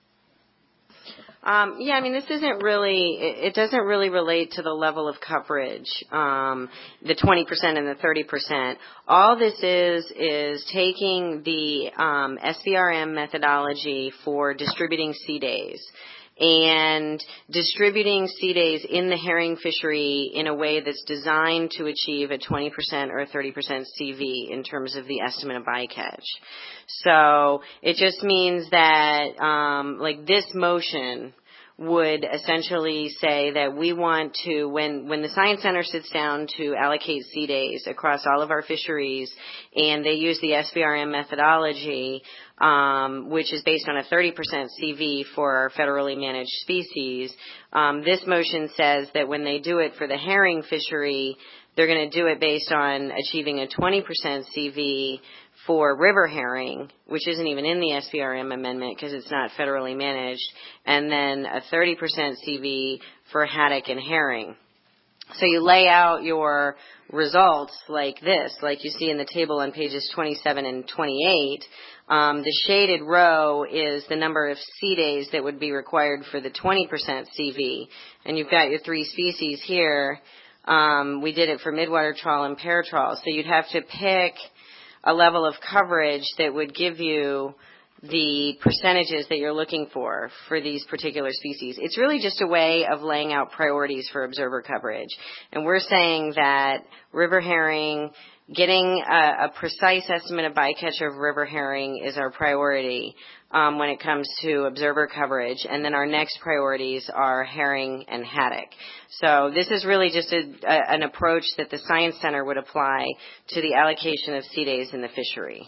Um, yeah, I mean, this isn't really, it, it doesn't really relate to the level of coverage, um, the twenty percent and the thirty percent. All this is, is taking the um, S V R M methodology for distributing sea days and distributing sea days in the herring fishery in a way that's designed to achieve a twenty percent or a thirty percent C V in terms of the estimate of bycatch. So it just means that, um, like this motion would essentially say that we want to, when, when the Science Center sits down to allocate sea days across all of our fisheries, and they use the S V R M methodology, um, which is based on a thirty percent C V for our federally managed species, um, this motion says that when they do it for the herring fishery, they're going to do it based on achieving a twenty percent C V for river herring, which isn't even in the S V R M amendment because it's not federally managed, and then a thirty percent C V for haddock and herring. So you lay out your results like this, like you see in the table on pages twenty-seven and twenty-eight. Um, the shaded row is the number of sea days that would be required for the twenty percent C V, and you've got your three species here. Um, we did it for midwater trawl and pair trawl, so you'd have to pick a level of coverage that would give you the percentages that you're looking for for these particular species. It's really just a way of laying out priorities for observer coverage. And we're saying that river herring, getting a, a precise estimate of bycatch of river herring is our priority um, when it comes to observer coverage. And then our next priorities are herring and haddock. So this is really just a, a, an approach that the Science Center would apply to the allocation of sea days in the fishery.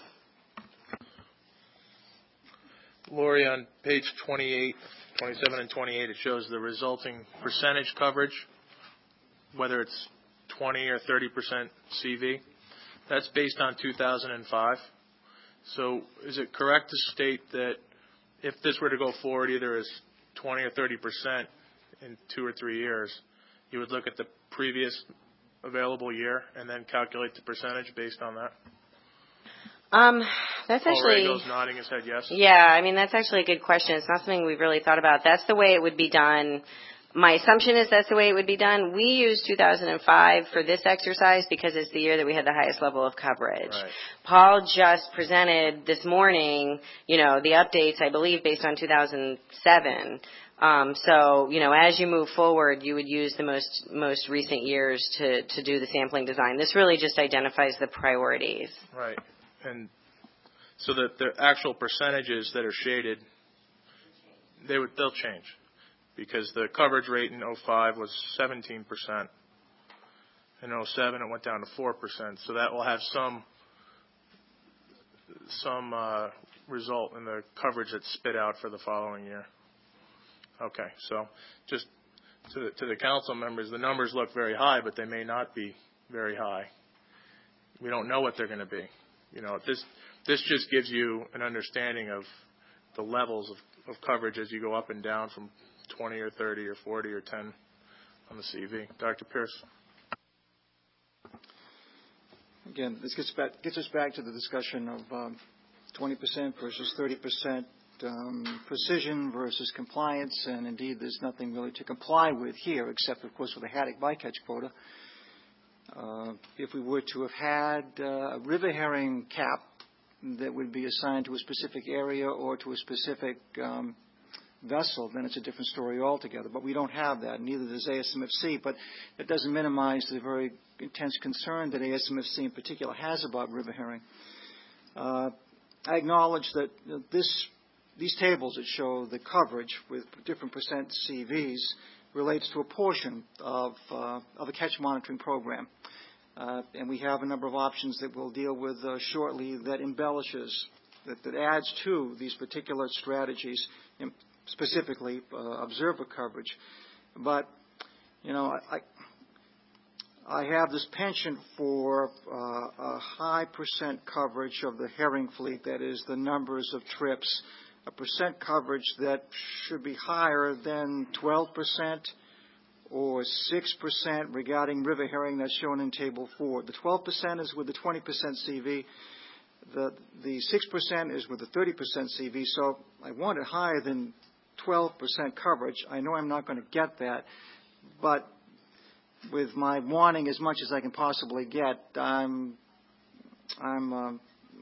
Lori, on page twenty-eight, twenty-seven and twenty-eight, it shows the resulting percentage coverage, whether it's twenty or thirty percent C V. That's based on two thousand five. So is it correct to state that if this were to go forward either as twenty or thirty percent in two or three years, you would look at the previous available year and then calculate the percentage based on that? Um, that's Paul actually. Rego's nodding his head yes. Yeah, I mean that's actually a good question. It's not something we've really thought about. That's the way it would be done. My assumption is that's the way it would be done. We used two thousand five for this exercise because it's the year that we had the highest level of coverage. Right. Paul just presented this morning, you know, the updates, I believe, based on two thousand seven. Um, so, you know, as you move forward, you would use the most most recent years to, to do the sampling design. This really just identifies the priorities. Right. And so that the actual percentages that are shaded, they would they'll change because the coverage rate in oh five was seventeen percent. In oh seven, it went down to four percent. So that will have some some uh, result in the coverage that's spit out for the following year. Okay, so just to the, to the council members, the numbers look very high, but they may not be very high. We don't know what they're going to be. You know, this this just gives you an understanding of the levels of, of coverage as you go up and down from twenty or thirty or forty or ten on the C V. Doctor Pierce. Again, this gets back gets us back to the discussion of um, twenty percent versus thirty percent um, precision versus compliance, and indeed, there's nothing really to comply with here, except of course with the haddock bycatch quota. Uh, if we were to have had uh, a river herring cap that would be assigned to a specific area or to a specific um, vessel, then it's a different story altogether. But we don't have that. Neither does A S M F C. But it doesn't minimize the very intense concern that A S M F C in particular has about river herring. Uh, I acknowledge that you know, this, these tables that show the coverage with different percent C Vs relates to a portion of, uh, of a catch monitoring program. Uh, and we have a number of options that we'll deal with uh, shortly that embellishes, that, that adds to these particular strategies, specifically uh, observer coverage. But, you know, I, I have this penchant for uh, a high percent coverage of the herring fleet, that is the numbers of trips, a percent coverage that should be higher than twelve percent or six percent regarding river herring that's shown in Table four. The twelve percent is with the twenty percent C V. The, the six percent is with the thirty percent C V. So I want it higher than twelve percent coverage. I know I'm not going to get that, but with my wanting as much as I can possibly get, I'm, I'm um,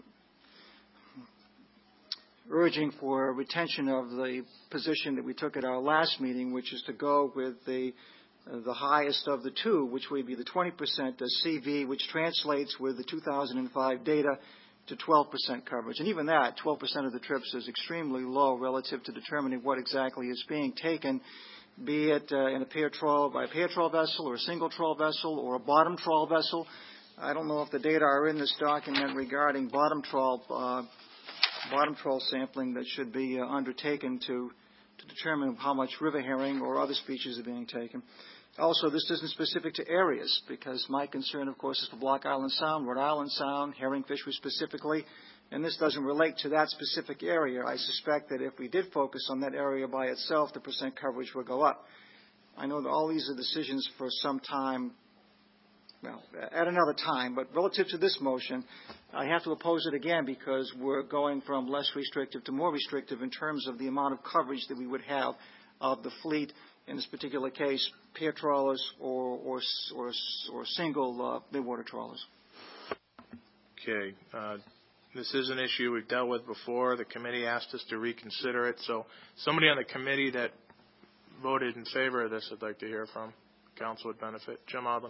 urging for retention of the position that we took at our last meeting, which is to go with the uh, the highest of the two, which would be the twenty percent C V, which translates with the two thousand five data to twelve percent coverage. And even that, twelve percent of the trips is extremely low relative to determining what exactly is being taken, be it uh, in a pair trawl by a pair trawl vessel or a single trawl vessel or a bottom trawl vessel. I don't know if the data are in this document regarding bottom trawl uh, bottom trawl sampling that should be uh, undertaken to, to determine how much river herring or other species are being taken. Also, this isn't specific to areas, because my concern, of course, is for Block Island Sound, Rhode Island Sound, herring fishery specifically, and this doesn't relate to that specific area. I suspect that if we did focus on that area by itself, the percent coverage would go up. I know that all these are decisions for some time, well, at another time, but relative to this motion, I have to oppose it again because we're going from less restrictive to more restrictive in terms of the amount of coverage that we would have of the fleet, in this particular case, pair trawlers or, or, or, or single uh, midwater trawlers. Okay. Uh, This is an issue we've dealt with before. The committee asked us to reconsider it. So somebody on the committee that voted in favor of this, I'd like to hear from. Council would benefit. Jim Odland.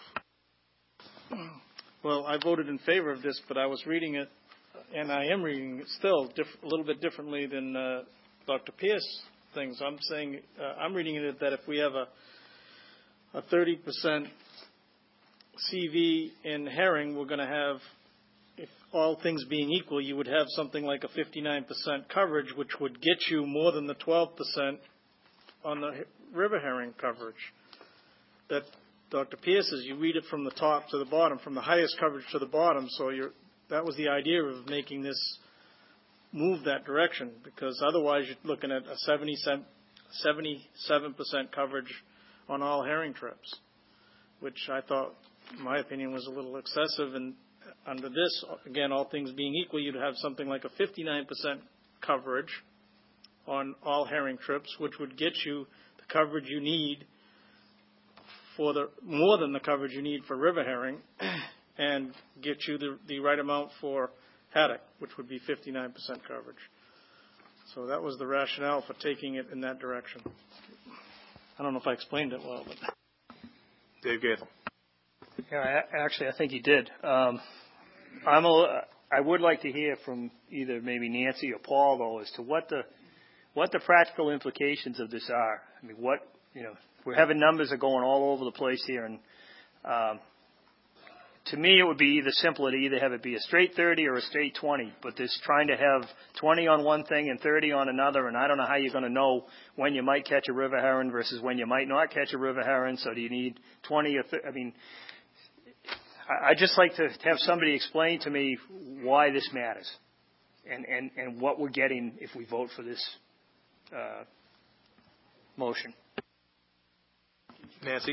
Well, I voted in favor of this, but I was reading it, and I am reading it still diff- a little bit differently than uh, Doctor Pierce things. I'm saying, uh, I'm reading it that if we have a a thirty percent C V in herring, we're going to have, if all things being equal, you would have something like a fifty-nine percent coverage, which would get you more than the twelve percent on the river herring coverage. That Doctor Pierce says you read it from the top to the bottom, from the highest coverage to the bottom. So you're, that was the idea of making this move that direction, because otherwise you're looking at a seventy-seven percent coverage on all herring trips, which I thought, in my opinion, was a little excessive. And under this, again, all things being equal, you'd have something like a fifty-nine percent coverage on all herring trips, which would get you the coverage you need for the, more than the coverage you need for river herring, and get you the, the right amount for haddock, which would be fifty-nine percent coverage. So that was the rationale for taking it in that direction. I don't know if I explained it well, but Dave Gaethel. Yeah, I, actually, I think you did. Um, I'm a, I would like to hear from either maybe Nancy or Paul, though, as to what the what the practical implications of this are. I mean, what, you know, we're having numbers that are going all over the place here, and um, to me, it would be either simpler to either have it be a straight thirty or a straight twenty, but this trying to have twenty on one thing and thirty on another, and I don't know how you're going to know when you might catch a river heron versus when you might not catch a river heron. So do you need twenty or thirty? I mean, I'd just like to have somebody explain to me why this matters and, and, and what we're getting if we vote for this uh, motion. Nancy?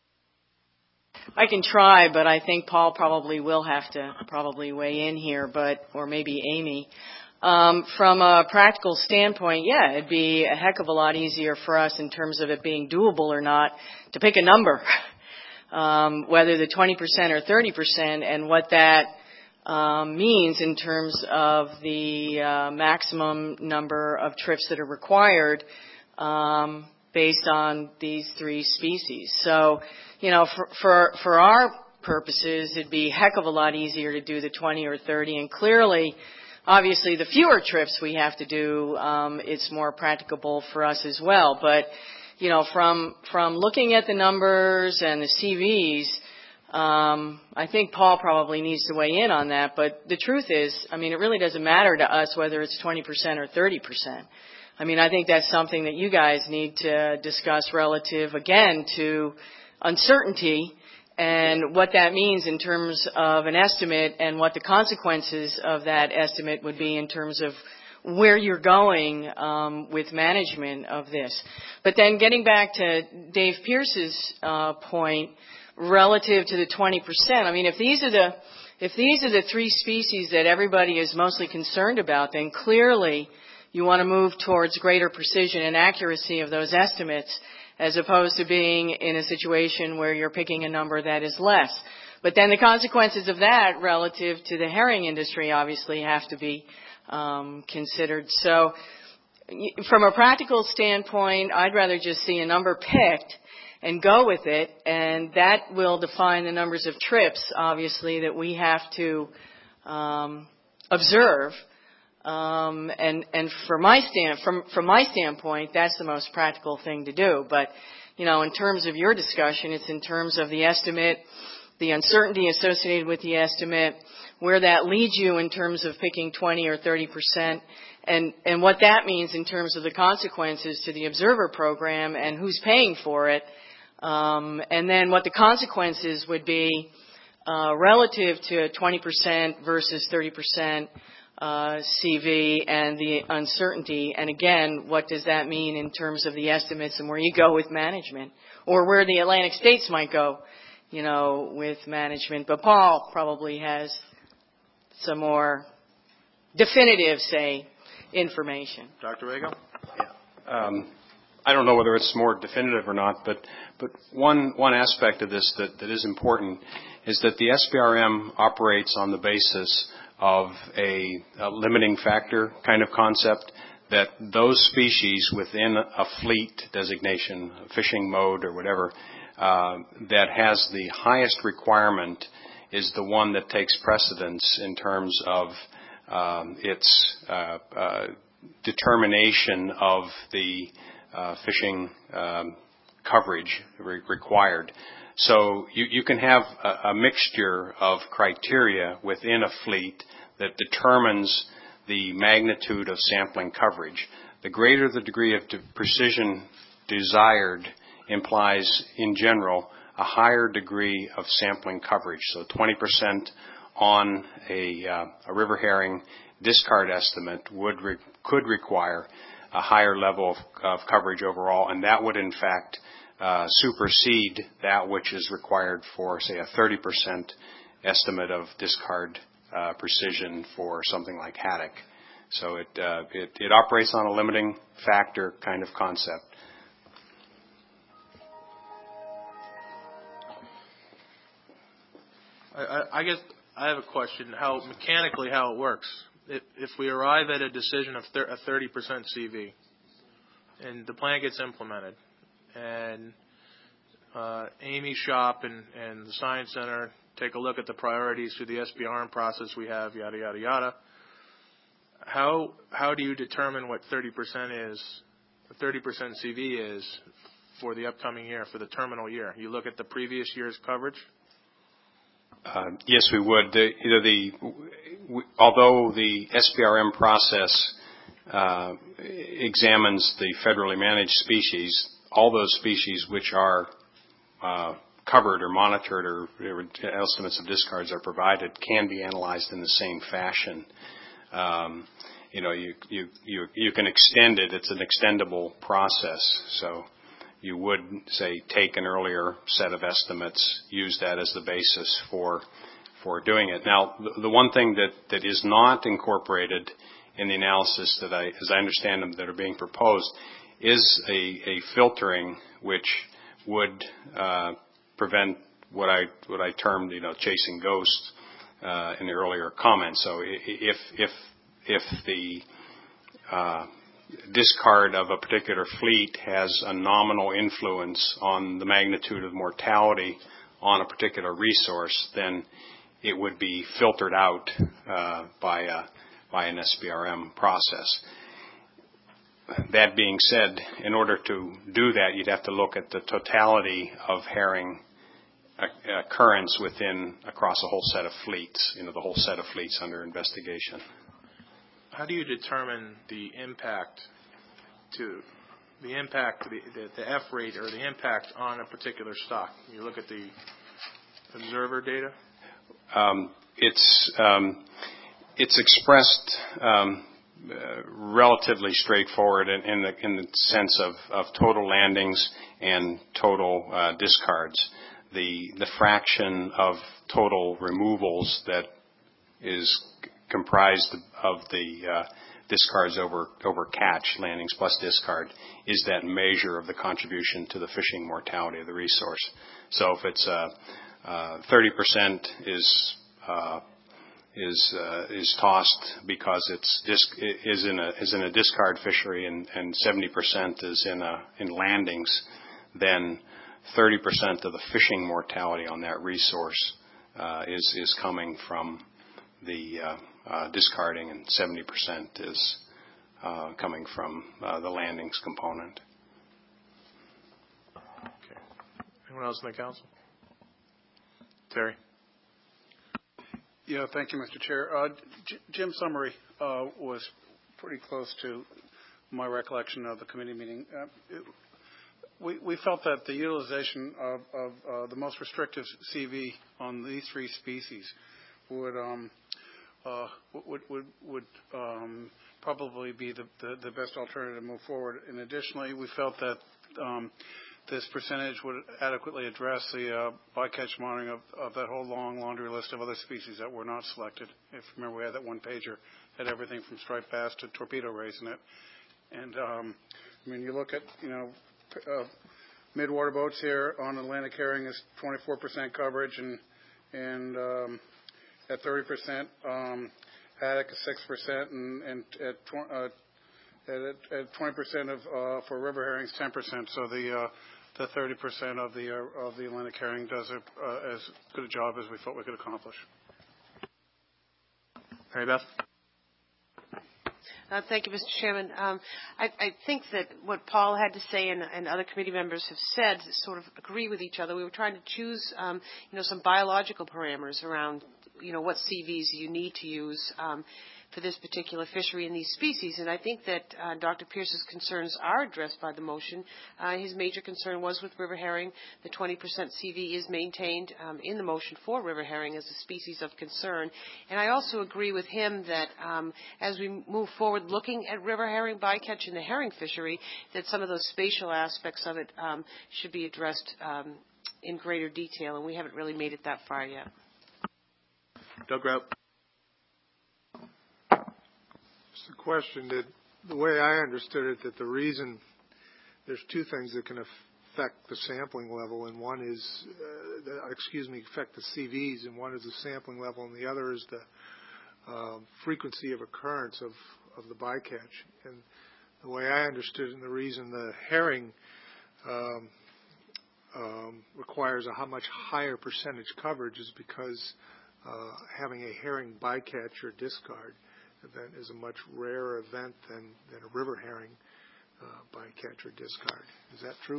I can try, but I think Paul probably will have to probably weigh in here, but or maybe Amy. Um, from a practical standpoint, yeah, it'd be a heck of a lot easier for us in terms of it being doable or not to pick a number. Um, whether the twenty percent or thirty percent, and what that um, means in terms of the uh, maximum number of trips that are required um, based on these three species. So, you know, for, for, for our purposes, it'd be a heck of a lot easier to do the twenty or thirty, and clearly, obviously, the fewer trips we have to do, um, it's more practicable for us as well. But you know, from from looking at the numbers and the C Vs, um, I think Paul probably needs to weigh in on that. But the truth is, I mean, it really doesn't matter to us whether it's twenty percent or thirty percent. I mean, I think that's something that you guys need to discuss relative, again, to uncertainty and what that means in terms of an estimate and what the consequences of that estimate would be in terms of where you're going um, with management of this. But then getting back to Dave Pierce's uh, point relative to the twenty percent, I mean, if these are the if these are the three species that everybody is mostly concerned about, then clearly you want to move towards greater precision and accuracy of those estimates as opposed to being in a situation where you're picking a number that is less. But then the consequences of that relative to the herring industry obviously have to be Um, considered. So from a practical standpoint, I'd rather just see a number picked and go with it, and that will define the numbers of trips, obviously, that we have to um, observe. Um, and and for my stand, from from my standpoint, that's the most practical thing to do. But you know, in terms of your discussion, it's in terms of the estimate, the uncertainty associated with the estimate, where that leads you in terms of picking twenty or thirty percent, and, and what that means in terms of the consequences to the observer program and who's paying for it, um, and then what the consequences would be uh, relative to twenty percent versus thirty percent uh, C V and the uncertainty. And again, what does that mean in terms of the estimates and where you go with management, or where the Atlantic states might go, you know, with management. But Paul probably has some more definitive, say, information. Doctor Rego? Yeah. Um, I don't know whether it's more definitive or not, but but one one aspect of this that, that is important is that the S B R M operates on the basis of a, a limiting factor kind of concept, that those species within a fleet designation, fishing mode or whatever, uh, that has the highest requirement is the one that takes precedence in terms of um, its uh, uh, determination of the uh, fishing um, coverage re- required. So you, you can have a, a mixture of criteria within a fleet that determines the magnitude of sampling coverage. The greater the degree of de- precision desired implies, in general, a higher degree of sampling coverage. So twenty percent on a, uh, a river herring discard estimate would re- could require a higher level of, of coverage overall, and that would, in fact, uh, supersede that which is required for, say, a thirty percent estimate of discard Uh, precision for something like haddock. So it, uh, it it operates on a limiting factor kind of concept. I, I, I guess I have a question. How mechanically how it works? If, if we arrive at a decision of thir- a thirty percent C V, and the plan gets implemented, and uh, Amy's shop and, and the Science Center take a look at the priorities through the S B R M process we have, yada, yada, yada. How how do you determine what thirty percent is, what thirty percent C V is for the upcoming year, for the terminal year? You look at the previous year's coverage? Uh, yes, we would. The, you know, the, w- although the S B R M process uh, examines the federally managed species, all those species which are uh, covered or monitored or estimates of discards are provided can be analyzed in the same fashion. Um, you know, you, you, you, you can extend it. It's an extendable process. So you would, say, take an earlier set of estimates, use that as the basis for for doing it. Now, the, the one thing that, that is not incorporated in the analysis that I, as I understand them, that are being proposed, is a, a filtering which would uh, prevent what I what I termed, you know, chasing ghosts uh, in the earlier comments. So if if if the uh, discard of a particular fleet has a nominal influence on the magnitude of mortality on a particular resource, then it would be filtered out uh, by a, by an S B R M process. That being said, in order to do that, you'd have to look at the totality of herring occurrence within across a whole set of fleets, you know, the whole set of fleets under investigation. How do you determine the impact to the impact, the, the, the F rate or the impact on a particular stock? You look at the observer data. Um, it's um, it's expressed um, uh, relatively straightforward in, in the in the sense of, of total landings and total uh, discards. The the fraction of total removals that is c- comprised of the uh, discards over over catch, landings plus discard, is that measure of the contribution to the fishing mortality of the resource. So if it's uh, uh, thirty percent is uh, is uh, is tossed because it's disc, is in a is in a discard fishery, and, and seventy percent is in a in landings, then thirty percent of the fishing mortality on that resource uh, is is coming from the uh, uh, discarding, and seventy percent is uh, coming from uh, the landings component. Okay. Anyone else in the council? Terry. Yeah, thank you, Mister Chair. Uh, J- Jim's summary uh, was pretty close to my recollection of the committee meeting. Uh, it, we, we felt that the utilization of, of uh, the most restrictive C V on these three species would um, uh, would would, would um, probably be the, the, the best alternative to move forward. And additionally, we felt that um, this percentage would adequately address the uh, bycatch monitoring of, of that whole long laundry list of other species that were not selected. If you remember, we had that one pager, had everything from striped bass to torpedo rays in it. And um, I mean, you look at, you know, uh, midwater boats here on Atlantic herring is twenty-four percent coverage, and and um, at thirty percent, um, haddock is six percent, and, and at, tw- uh, at, at twenty percent of uh, for river herrings, ten percent. So the uh, the thirty percent of the uh, of the Atlantic herring does a, uh, as good a job as we thought we could accomplish. Mary Beth. Uh, thank you, Mister Chairman. Um, I, I think that what Paul had to say and, and other committee members have said sort of agree with each other. We were trying to choose, um, you know, some biological parameters around, you know, what C Vs you need to use um, for this particular fishery and these species. And I think that uh, Doctor Pierce's concerns are addressed by the motion. Uh, his major concern was with river herring. The twenty percent C V is maintained um, in the motion for river herring as a species of concern. And I also agree with him that um, as we move forward looking at river herring bycatch in the herring fishery, that some of those spatial aspects of it um, should be addressed um, in greater detail, and we haven't really made it that far yet. Doug Grout. It's a question that the way I understood it, that the reason there's two things that can affect the sampling level, and one is, uh, the, excuse me, affect the C Vs, and one is the sampling level, and the other is the um, frequency of occurrence of, of the bycatch. And the way I understood it, and the reason the herring um, um, requires a how much higher percentage coverage is because uh, having a herring bycatch or discard event is a much rarer event than, than a river herring uh, bycatch or discard. Is that true?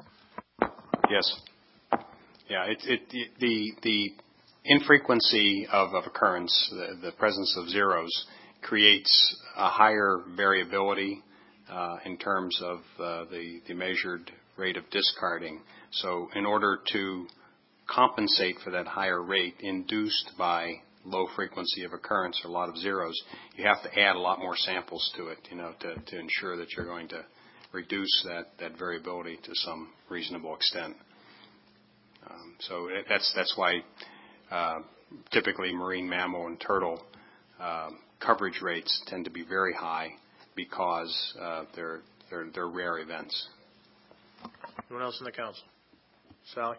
Yes. Yeah. It, it, it, the the infrequency of, of occurrence, the, the presence of zeros, creates a higher variability uh, in terms of uh, the the measured rate of discarding. So, in order to compensate for that higher rate induced by low frequency of occurrence or a lot of zeros, you have to add a lot more samples to it, you know, to, to ensure that you're going to reduce that, that variability to some reasonable extent. Um, so it, that's that's why uh, typically marine mammal and turtle um, coverage rates tend to be very high because uh, they're they're they're rare events. Anyone else in the council? Sally.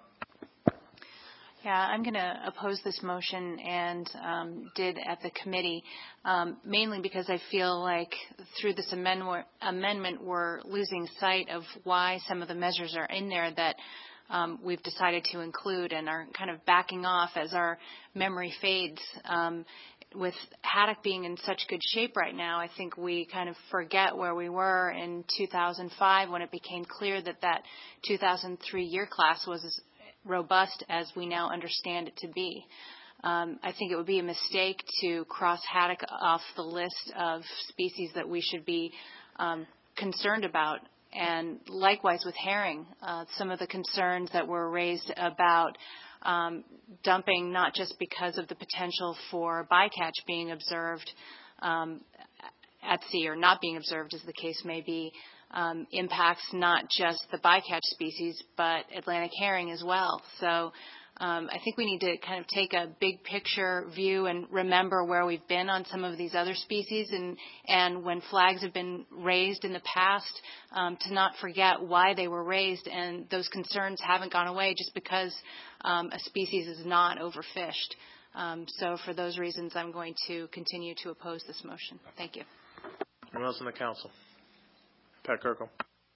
Yeah, I'm going to oppose this motion and um, did at the committee, um, mainly because I feel like through this amendment, amendment we're losing sight of why some of the measures are in there that um, we've decided to include and are kind of backing off as our memory fades. Um, with haddock being in such good shape right now, I think we kind of forget where we were in two thousand five when it became clear that that two thousand three year class was as robust as we now understand it to be. Um, I think it would be a mistake to cross haddock off the list of species that we should be um, concerned about. And likewise with herring, uh, some of the concerns that were raised about um, dumping, not just because of the potential for bycatch being observed um, at sea or not being observed, as the case may be, Um, impacts not just the bycatch species, but Atlantic herring as well. So um, I think we need to kind of take a big picture view and remember where we've been on some of these other species, and, and when flags have been raised in the past, um, to not forget why they were raised, and those concerns haven't gone away just because um, a species is not overfished. Um, so for those reasons, I'm going to continue to oppose this motion. Thank you. Anyone else in the council? Pat Kirkle.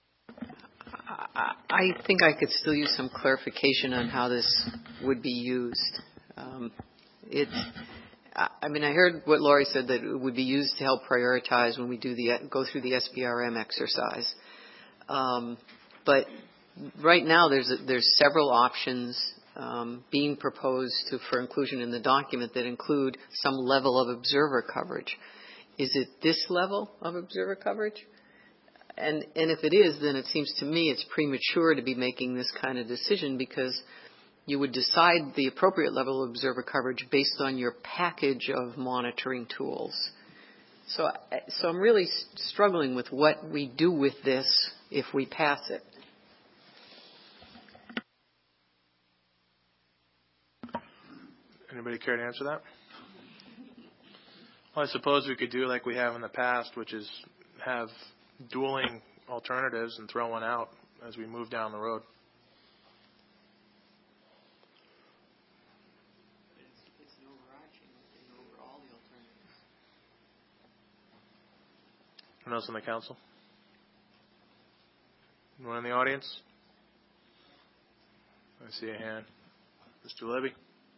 I think I could still use some clarification on how this would be used. Um, it, I mean, I heard what Laurie said, that it would be used to help prioritize when we do the go through the S B R M exercise. Um, but right now, there's a, there's several options um, being proposed to, for inclusion in the document that include some level of observer coverage. Is it this level of observer coverage? And, and if it is, then it seems to me it's premature to be making this kind of decision, because you would decide the appropriate level of observer coverage based on your package of monitoring tools. So, so I'm really struggling with what we do with this if we pass it. Anybody care to answer that? Well, I suppose we could do like we have in the past, which is have dueling alternatives and throw one out as we move down the road. It's, it's an overarching thing over all the alternatives. Anyone else on the council? Anyone in the audience? I see a hand. Mister Libby?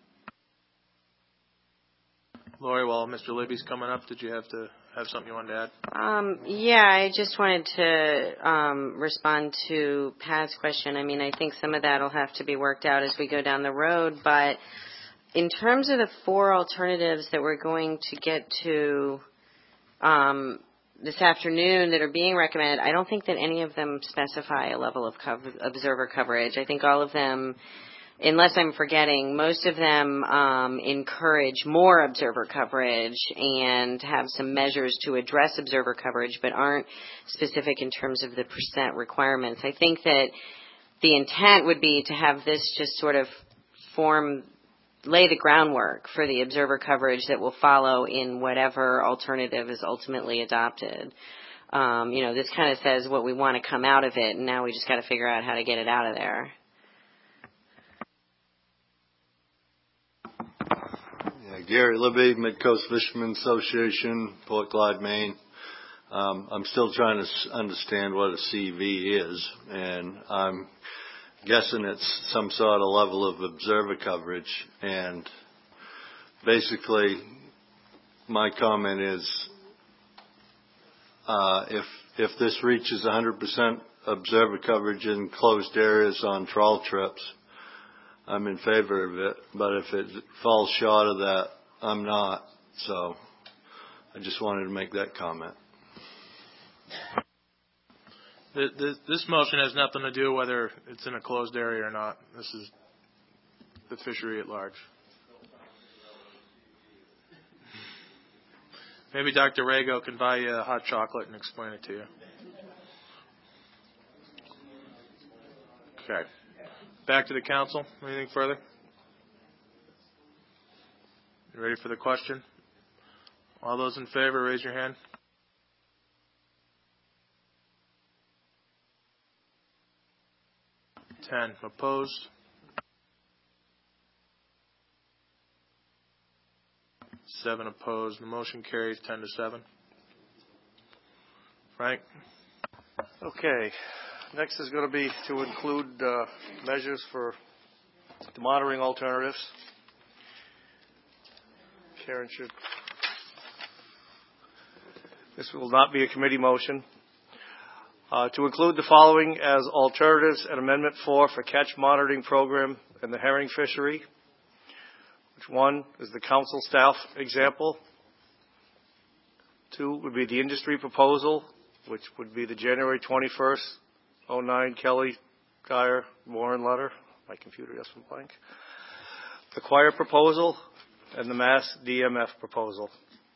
Lori, while Mister Libby's coming up, did you have to have something you wanted to add? Um, yeah, I just wanted to um, respond to Pat's question. I mean, I think some of that will have to be worked out as we go down the road, but in terms of the four alternatives that we're going to get to um, this afternoon that are being recommended, I don't think that any of them specify a level of cover, observer coverage. I think all of them, unless I'm forgetting, most of them um, encourage more observer coverage and have some measures to address observer coverage, but aren't specific in terms of the percent requirements. I think that the intent would be to have this just sort of form, lay the groundwork for the observer coverage that will follow in whatever alternative is ultimately adopted. Um, you know, this kind of says what we want to come out of it, and now we just got to figure out how to get it out of there. Gary Libby, Mid-Coast Fishermen Association, Port Clyde, Maine. Um, I'm still trying to s- understand what a C V is, and I'm guessing it's some sort of level of observer coverage. And basically, my comment is, uh, if if this reaches one hundred percent observer coverage in closed areas on trawl trips, I'm in favor of it. But if it falls short of that, I'm not. So I just wanted to make that comment. This motion has nothing to do whether it's in a closed area or not. This is the fishery at large. Maybe Doctor Rago can buy you a hot chocolate and explain it to you. Okay. Back to the council. Anything further? You ready for the question? All those in favor, raise your hand. Ten. Opposed? Seven opposed. The motion carries ten to seven. Frank? Okay. Next is going to be to include uh, measures for the monitoring alternatives. Karen should. This will not be a committee motion. Uh, to include the following as alternatives at Amendment four for catch monitoring program in the herring fishery. Which one is the council staff example. Two would be the industry proposal, which would be the January twenty-first, oh nine Kelly Geyer Warren letter. My computer just went blank. The choir proposal and the Mass D M F proposal.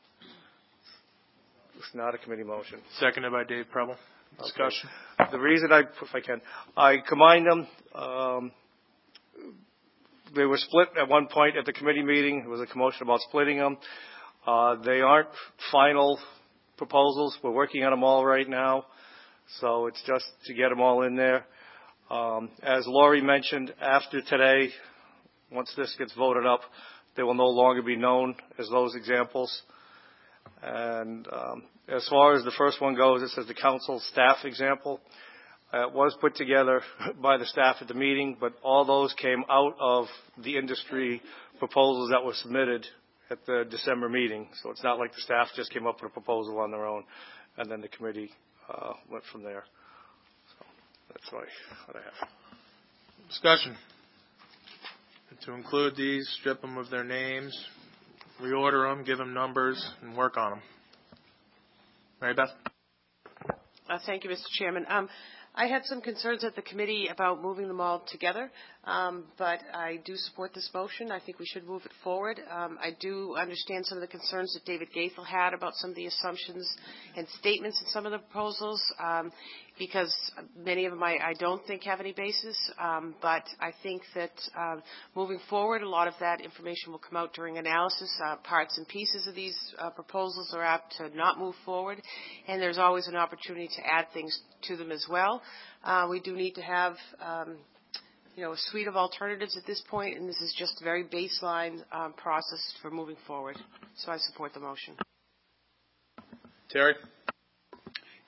It's not a committee motion. Seconded by Dave Preble. Discussion. Okay. The reason I, if I can, I combined them. Um, they were split at one point at the committee meeting. There was a commotion about splitting them. Uh, they aren't final proposals. We're working on them all right now. So it's just to get them all in there. Um, as Laurie mentioned, after today, once this gets voted up, they will no longer be known as those examples. And um, as far as the first one goes, it says the council staff example. Uh, it was put together by the staff at the meeting, but all those came out of the industry proposals that were submitted at the December meeting. So it's not like the staff just came up with a proposal on their own, and then the committee uh, went from there. So that's what I, what I have. Discussion. To include these, strip them of their names, reorder them, give them numbers, and work on them. Mary Beth? Uh, thank you, Mister Chairman. Um, I had some concerns at the committee about moving them all together, um, but I do support this motion. I think we should move it forward. Um, I do understand some of the concerns that David Gaithel had about some of the assumptions and statements in some of the proposals, um, because many of them I, I don't think have any basis, um, but I think that uh, moving forward, a lot of that information will come out during analysis. Uh, parts and pieces of these uh, proposals are apt to not move forward, and there's always an opportunity to add things to them as well. Uh, we do need to have um, you know, a suite of alternatives at this point, and this is just a very baseline um, process for moving forward. So I support the motion. Terry?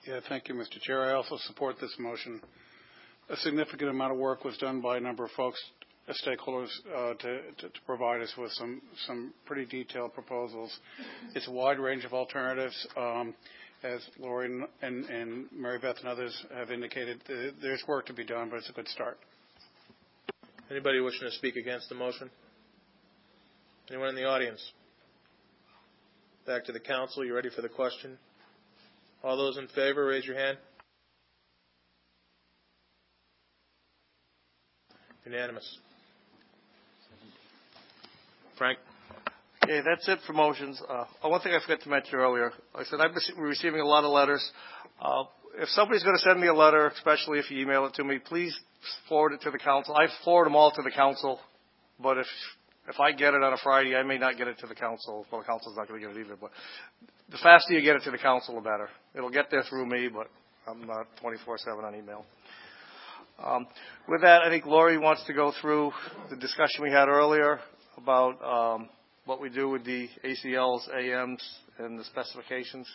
Yeah, thank you, Mister Chair. I also support this motion. A significant amount of work was done by a number of folks, uh, stakeholders, uh, to, to, to provide us with some, some pretty detailed proposals. It's a wide range of alternatives. Um, as Lori and, and, and Mary Beth and others have indicated, uh, there's work to be done, but it's a good start. Anybody wishing to speak against the motion? Anyone in the audience? Back to the council. You ready for the question? All those in favor, raise your hand. Unanimous. Frank? Okay, that's it for motions. Uh, one thing I forgot to mention earlier, like I said, I've been receiving a lot of letters. Uh, if somebody's going to send me a letter, especially if you email it to me, please forward it to the council. I forward them all to the council, but if if I get it on a Friday, I may not get it to the council. Well, the council's not going to get it either, but the faster you get it to the council, the better. It'll get there through me, but I'm not twenty-four seven on email. Um, with that, I think Lori wants to go through the discussion we had earlier about um, what we do with the A C Ls, A Ms, and the specifications.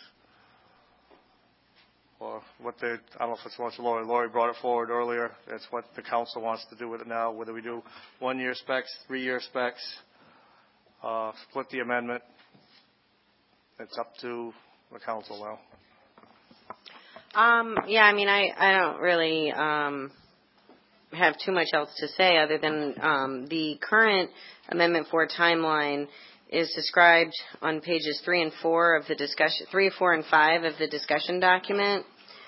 Or what they, I don't know if it's much Lori. Lori brought it forward earlier. It's what the council wants to do with it now, whether we do one-year specs, three-year specs, uh, split the amendment. It's up to the council now. Um, yeah, I mean, I, I don't really um, have too much else to say other than um, the current Amendment four timeline is described on pages three and four of the discussion, three, four, and five of the discussion document.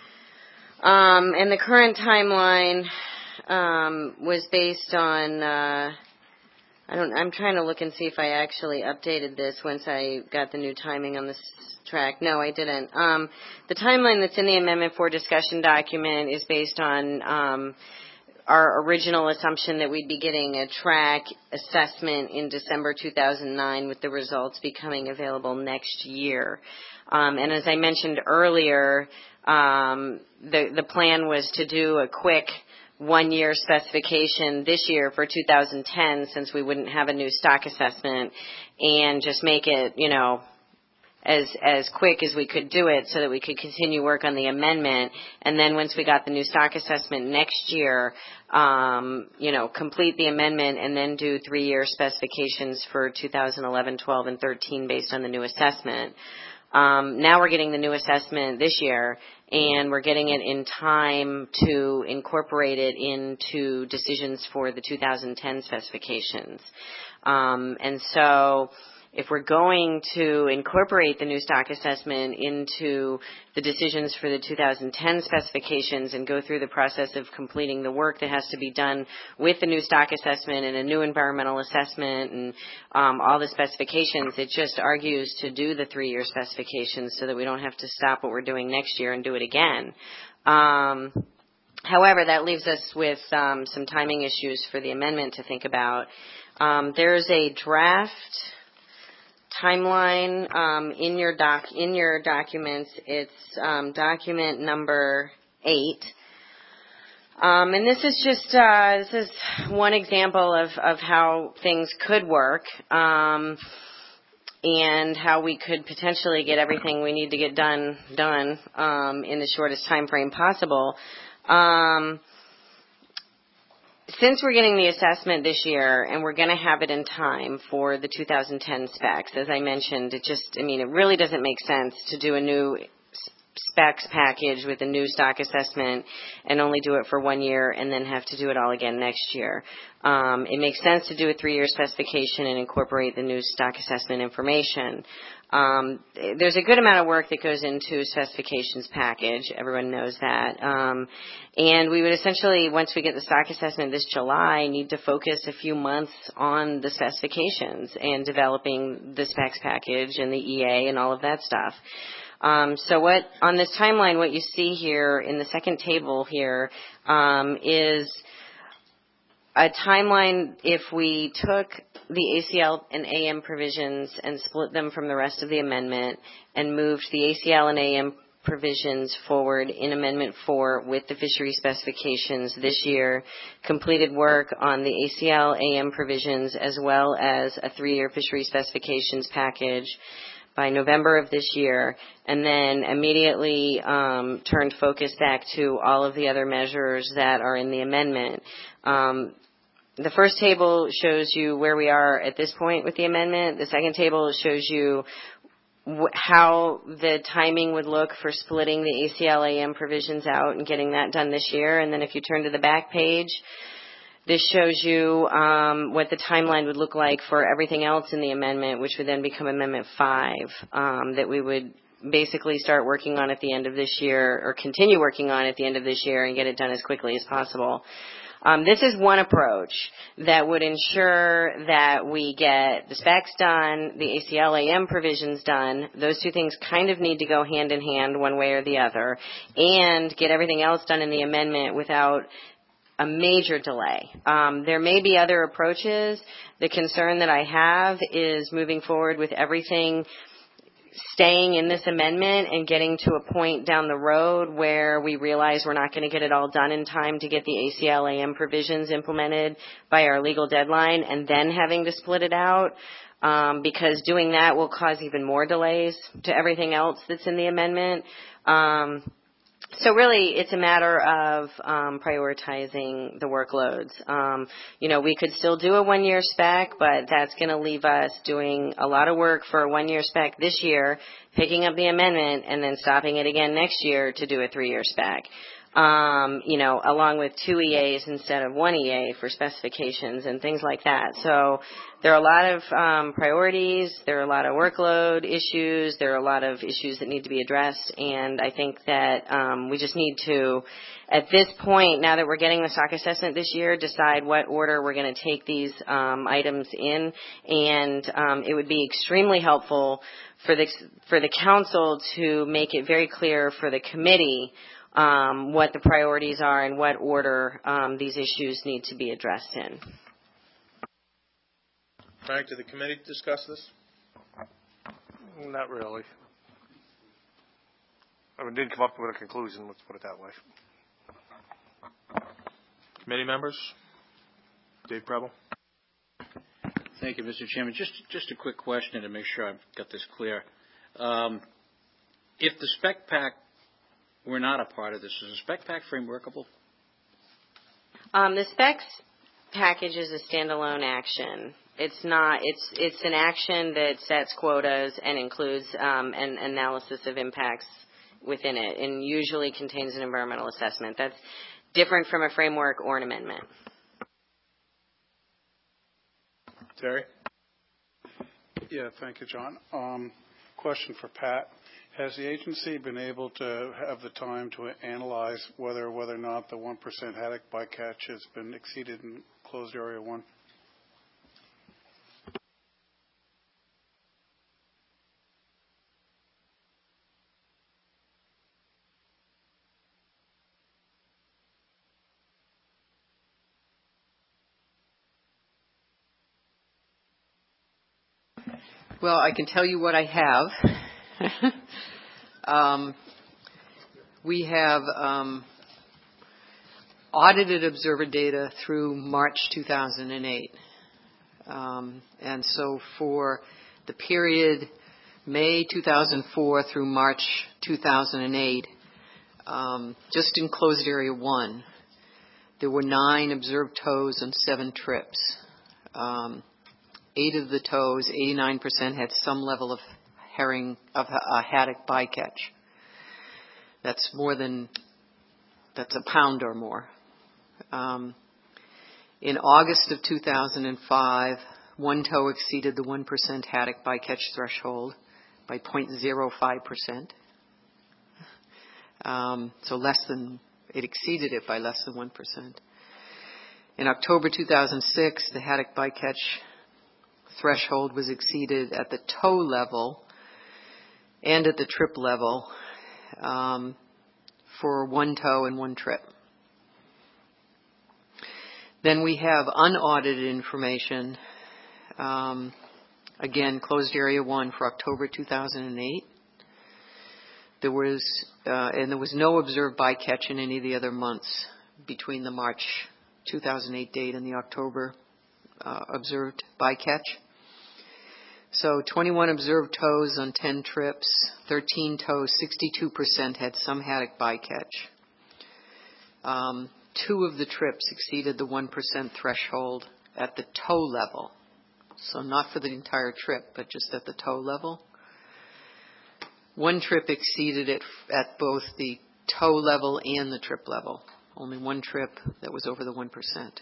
Um, and the current timeline um, was based on. Uh, I don't. I'm trying to look and see if I actually updated this once I got the new timing on this track. No, I didn't. Um, the timeline that's in the Amendment four discussion document is based on um, our original assumption that we'd be getting a track assessment in December two thousand nine with the results becoming available next year. Um, and as I mentioned earlier, um, the, the plan was to do a quick one-year specification this year for two thousand ten since we wouldn't have a new stock assessment and just make it, you know, as as quick as we could do it so that we could continue work on the amendment. And then once we got the new stock assessment next year, um, you know, complete the amendment and then do three-year specifications for two thousand eleven, twelve, and thirteen based on the new assessment. Um, now we're getting the new assessment this year, and we're getting it in time to incorporate it into decisions for the two thousand ten specifications. Um, and so if we're going to incorporate the new stock assessment into the decisions for the two thousand ten specifications and go through the process of completing the work that has to be done with the new stock assessment and a new environmental assessment and um, all the specifications, it just argues to do the three-year specifications so that we don't have to stop what we're doing next year and do it again. Um, however, that leaves us with um, some timing issues for the amendment to think about. Um, there's a draft timeline um, in your doc in your documents. It's um, document number eight, um, and this is just uh, this is one example of of how things could work, um, and how we could potentially get everything we need to get done done um, in the shortest time frame possible. Um, Since we're getting the assessment this year and we're going to have it in time for the two thousand ten specs, as I mentioned, it just, I mean, it really doesn't make sense to do a new specs package with a new stock assessment and only do it for one year and then have to do it all again next year. Um, it makes sense to do a three-year specification and incorporate the new stock assessment information. Um, there's a good amount of work that goes into a specifications package. Everyone knows that. Um, and we would essentially, once we get the stock assessment this July, need to focus a few months on the specifications and developing the specs package and the E A and all of that stuff. Um, so what, on this timeline, what you see here in the second table here um, is a timeline if we took the A C L and A M provisions and split them from the rest of the amendment and moved the A C L and A M provisions forward in Amendment four with the fishery specifications this year, completed work on the A C L A M provisions as well as a three-year fishery specifications package, by November of this year, and then immediately um, turned focus back to all of the other measures that are in the amendment. Um, the first table shows you where we are at this point with the amendment. The second table shows you wh- how the timing would look for splitting the A C L A M provisions out and getting that done this year. And then if you turn to the back page, this shows you um, what the timeline would look like for everything else in the amendment, which would then become Amendment five, um, that we would basically start working on at the end of this year, or continue working on at the end of this year and get it done as quickly as possible. Um, this is one approach that would ensure that we get the specs done, the A C L A M provisions done. Those two things kind of need to go hand in hand one way or the other, and get everything else done in the amendment without a major delay. Um, there may be other approaches. The concern that I have is moving forward with everything staying in this amendment and getting to a point down the road where we realize we're not going to get it all done in time to get the A C L A M provisions implemented by our legal deadline, and then having to split it out, um, because doing that will cause even more delays to everything else that's in the amendment. Um, So really, it's a matter of um, prioritizing the workloads. Um, you know, we could still do a one-year spec, but that's going to leave us doing a lot of work for a one-year spec this year, picking up the amendment, and then stopping it again next year to do a three-year spec. Um, you know, along with two E As instead of one E A for specifications and things like that. So there are a lot of um, priorities, there are a lot of workload issues, there are a lot of issues that need to be addressed, and I think that um, we just need to, at this point, now that we're getting the stock assessment this year, decide what order we're going to take these um, items in, and um, it would be extremely helpful for the, for the council to make it very clear for the committee Um, what the priorities are and what order um, these issues need to be addressed in. Frank, did the committee discuss this? Not really. I mean, didn't come up with a conclusion, let's put it that way. Committee members? Dave Preble? Thank you, Mister Chairman. Just, just a quick question to make sure I've got this clear. Um, if the spec pack we're not a part of this, is the spec pack frame workable? Um, the specs package is a standalone action. It's not. It's it's an action that sets quotas and includes um, an analysis of impacts within it, and usually contains an environmental assessment. That's different from a framework or an amendment. Terry? Yeah, thank you, John. Um, question for Pat. Has the agency been able to have the time to analyze whether whether or not the one percent haddock bycatch has been exceeded in closed area one? Well, I can tell you what I have. um, we have um, audited observer data through March two thousand eight. Um, and so for the period May two thousand four through March two thousand eight, um, just in closed area one, there were nine observed tows and seven trips. Um, eight of the tows, eighty-nine percent, had some level of herring, of a haddock bycatch. That's more than, that's a pound or more. Um, in August of two thousand five, one tow exceeded the one percent haddock bycatch threshold by zero point zero five percent. Um, so less than, it exceeded it by less than one percent. In October two thousand six, the haddock bycatch threshold was exceeded at the tow level and at the trip level um, for one tow and one trip. Then we have unaudited information, um, again, closed area one for October two thousand eight. There was, uh, and there was no observed bycatch in any of the other months between the March two thousand eight date and the October uh, observed bycatch. So twenty-one observed tows on ten trips, thirteen tows, sixty-two percent had some haddock bycatch. Um, two of the trips exceeded the one percent threshold at the tow level. So not for the entire trip, but just at the tow level. One trip exceeded it at both the tow level and the trip level. Only one trip that was over the one percent.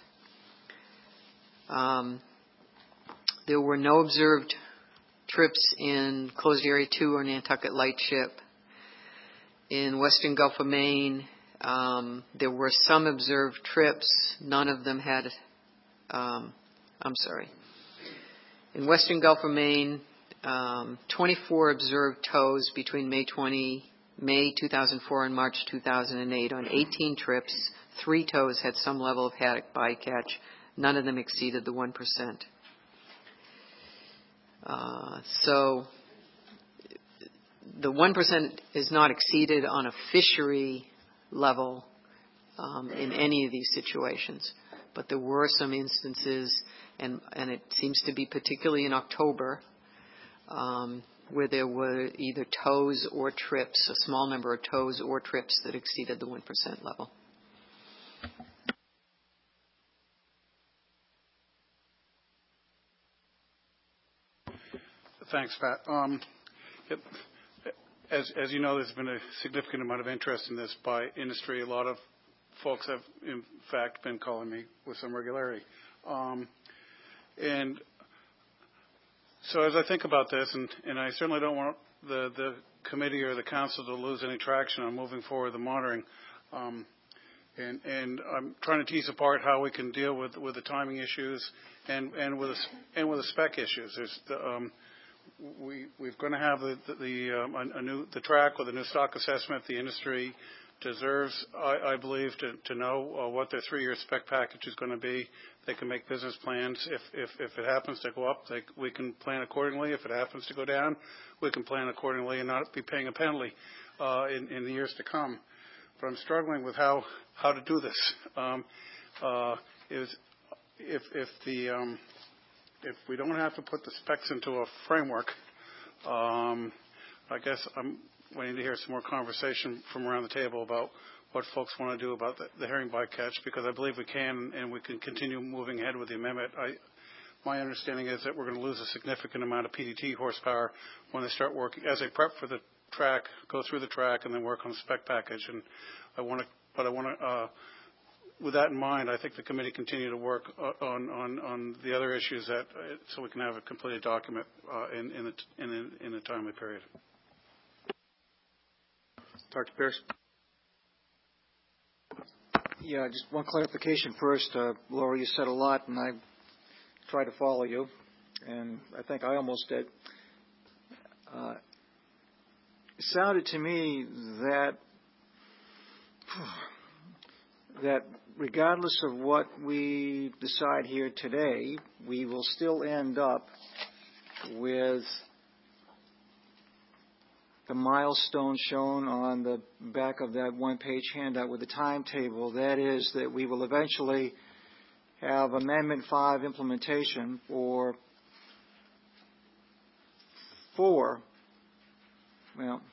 Um, there were no observed trips in Closed Area two or Nantucket Lightship. In Western Gulf of Maine, um, there were some observed trips. None of them had, um, I'm sorry. In Western Gulf of Maine, um, twenty-four observed tows between May twentieth, May two thousand four and March two thousand eight on eighteen trips. Three tows had some level of haddock bycatch. None of them exceeded the one percent. Uh, so the one percent is not exceeded on a fishery level um, in any of these situations. But there were some instances, and, and it seems to be particularly in October, um, where there were either tows or trips, a small number of tows or trips that exceeded the one percent level. Thanks, Pat. Um, it, as, as you know, there's been a significant amount of interest in this by industry. A lot of folks have, in fact, been calling me with some regularity. Um, and so as I think about this, and, and I certainly don't want the, the committee or the council to lose any traction on moving forward the monitoring, um, and, and I'm trying to tease apart how we can deal with, with the timing issues and, and, with, the, and with the spec issues. There's the, um, We, we're going to have the, the, the, um, a, a new, the track with a new stock assessment. The industry deserves, I, I believe, to, to know uh, what their three-year spec package is going to be. They can make business plans. If, if, if it happens to go up, they, we can plan accordingly. If it happens to go down, we can plan accordingly and not be paying a penalty uh, in, in the years to come. But I'm struggling with how, how to do this. Um, uh, is, if, if the um, If we don't have to put the specs into a framework, um, I guess I'm waiting to hear some more conversation from around the table about what folks want to do about the, the herring bycatch, because I believe we can and we can continue moving ahead with the amendment. I, my understanding is that we're going to lose a significant amount of P D T horsepower when they start working, as they prep for the track, go through the track, and then work on the spec package. And I want to, but I want to. Uh, With that in mind, I think the committee continue to work on, on, on the other issues that, uh, so we can have a completed document uh, in, in, a, in, a, in a timely period. Doctor Pierce. Yeah, just one clarification first. Uh, Laura, you said a lot, and I tried to follow you, and I think I almost did. Uh, it sounded to me that that regardless of what we decide here today, we will still end up with the milestone shown on the back of that one-page handout with the timetable. That is that we will eventually have Amendment five implementation for four, well,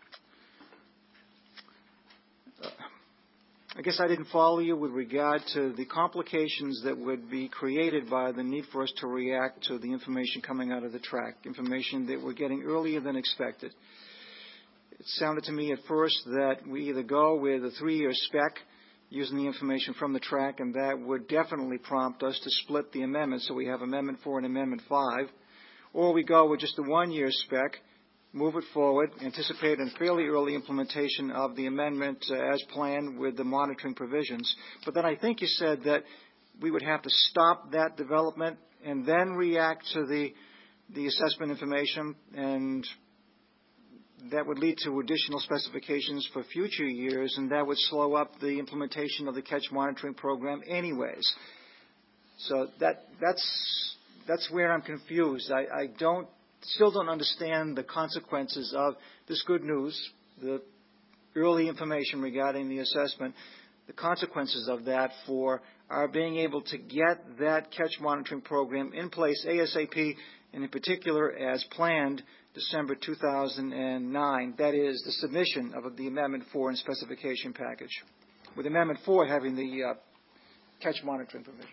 I guess I didn't follow you with regard to the complications that would be created by the need for us to react to the information coming out of the track, information that we're getting earlier than expected. It sounded to me at first that we either go with a three-year spec using the information from the track, and that would definitely prompt us to split the amendment, so we have Amendment four and Amendment five, or we go with just a one-year spec, move it forward, anticipate a fairly early implementation of the amendment uh, as planned with the monitoring provisions. But then I think you said that we would have to stop that development and then react to the the assessment information, and that would lead to additional specifications for future years, and that would slow up the implementation of the catch monitoring program anyways. So that that's that's where I'm confused. I, I don't still don't understand the consequences of this good news, the early information regarding the assessment, the consequences of that for our being able to get that catch monitoring program in place ASAP, and in particular as planned December two thousand nine. That is the submission of the Amendment four and specification package, with Amendment four having the uh, catch monitoring provision.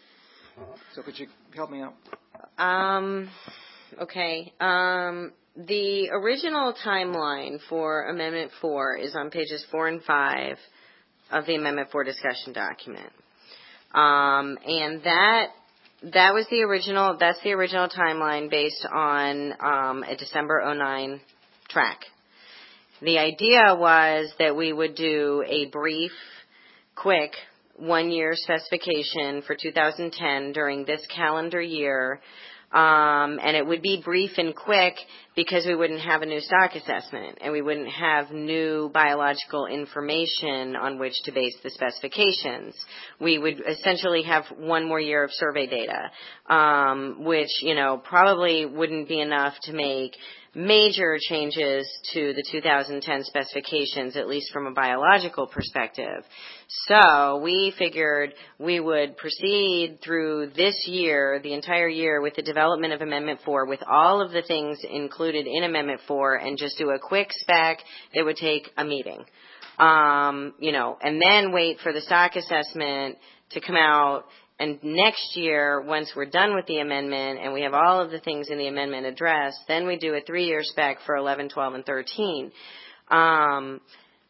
So could you help me out? Um, okay. Um, the original timeline for Amendment four is on pages four and five of the Amendment four discussion document. Um, and that that was the original, that's the original timeline based on um, a December oh nine track. The idea was that we would do a brief, quick, one-year specification for two thousand ten during this calendar year, um, and it would be brief and quick because we wouldn't have a new stock assessment and we wouldn't have new biological information on which to base the specifications. We would essentially have one more year of survey data, um, which, you know, probably wouldn't be enough to make major changes to the two thousand ten specifications, at least from a biological perspective. So we figured we would proceed through this year, the entire year, with the development of Amendment four, with all of the things included in Amendment four, and just do a quick spec that would take a meeting. Um, you know, and then wait for the stock assessment to come out. And next year, once we're done with the amendment and we have all of the things in the amendment addressed, then we do a three-year spec for eleven, twelve, and thirteen. Um,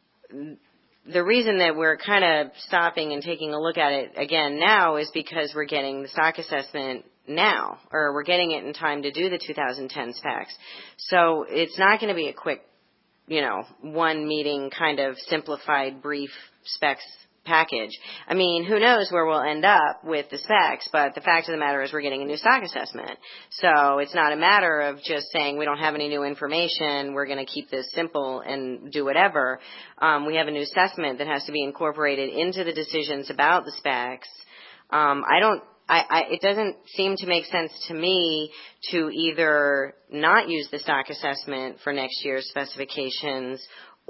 the reason that we're kind of stopping and taking a look at it again now is because we're getting the stock assessment now, or we're getting it in time to do the two thousand ten specs. So it's not going to be a quick, you know, one meeting kind of simplified brief specs package. I mean, who knows where we'll end up with the specs, but the fact of the matter is we're getting a new stock assessment. So it's not a matter of just saying we don't have any new information, we're going to keep this simple and do whatever. Um, we have a new assessment that has to be incorporated into the decisions about the specs. Um, I don't I, I, it doesn't seem to make sense to me to either not use the stock assessment for next year's specifications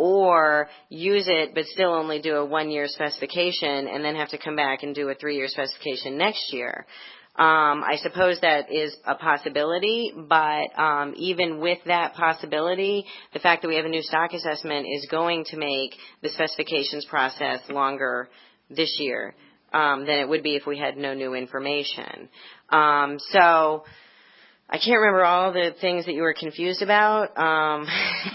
or use it but still only do a one-year specification and then have to come back and do a three-year specification next year. Um, I suppose that is a possibility, but um, even with that possibility, the fact that we have a new stock assessment is going to make the specifications process longer this year um, than it would be if we had no new information. Um, so I can't remember all the things that you were confused about, um,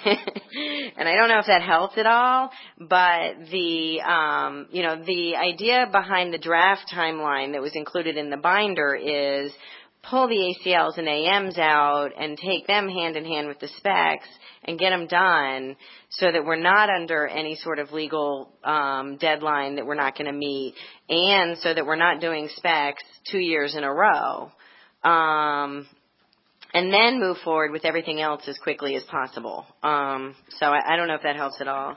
and I don't know if that helped at all, but the, um, you know, the idea behind the draft timeline that was included in the binder is pull the A C Ls and A Ms out and take them hand in hand with the specs and get them done so that we're not under any sort of legal um, deadline that we're not going to meet, and so that we're not doing specs two years in a row. Um, And then move forward with everything else as quickly as possible. Um, so I, I don't know if that helps at all.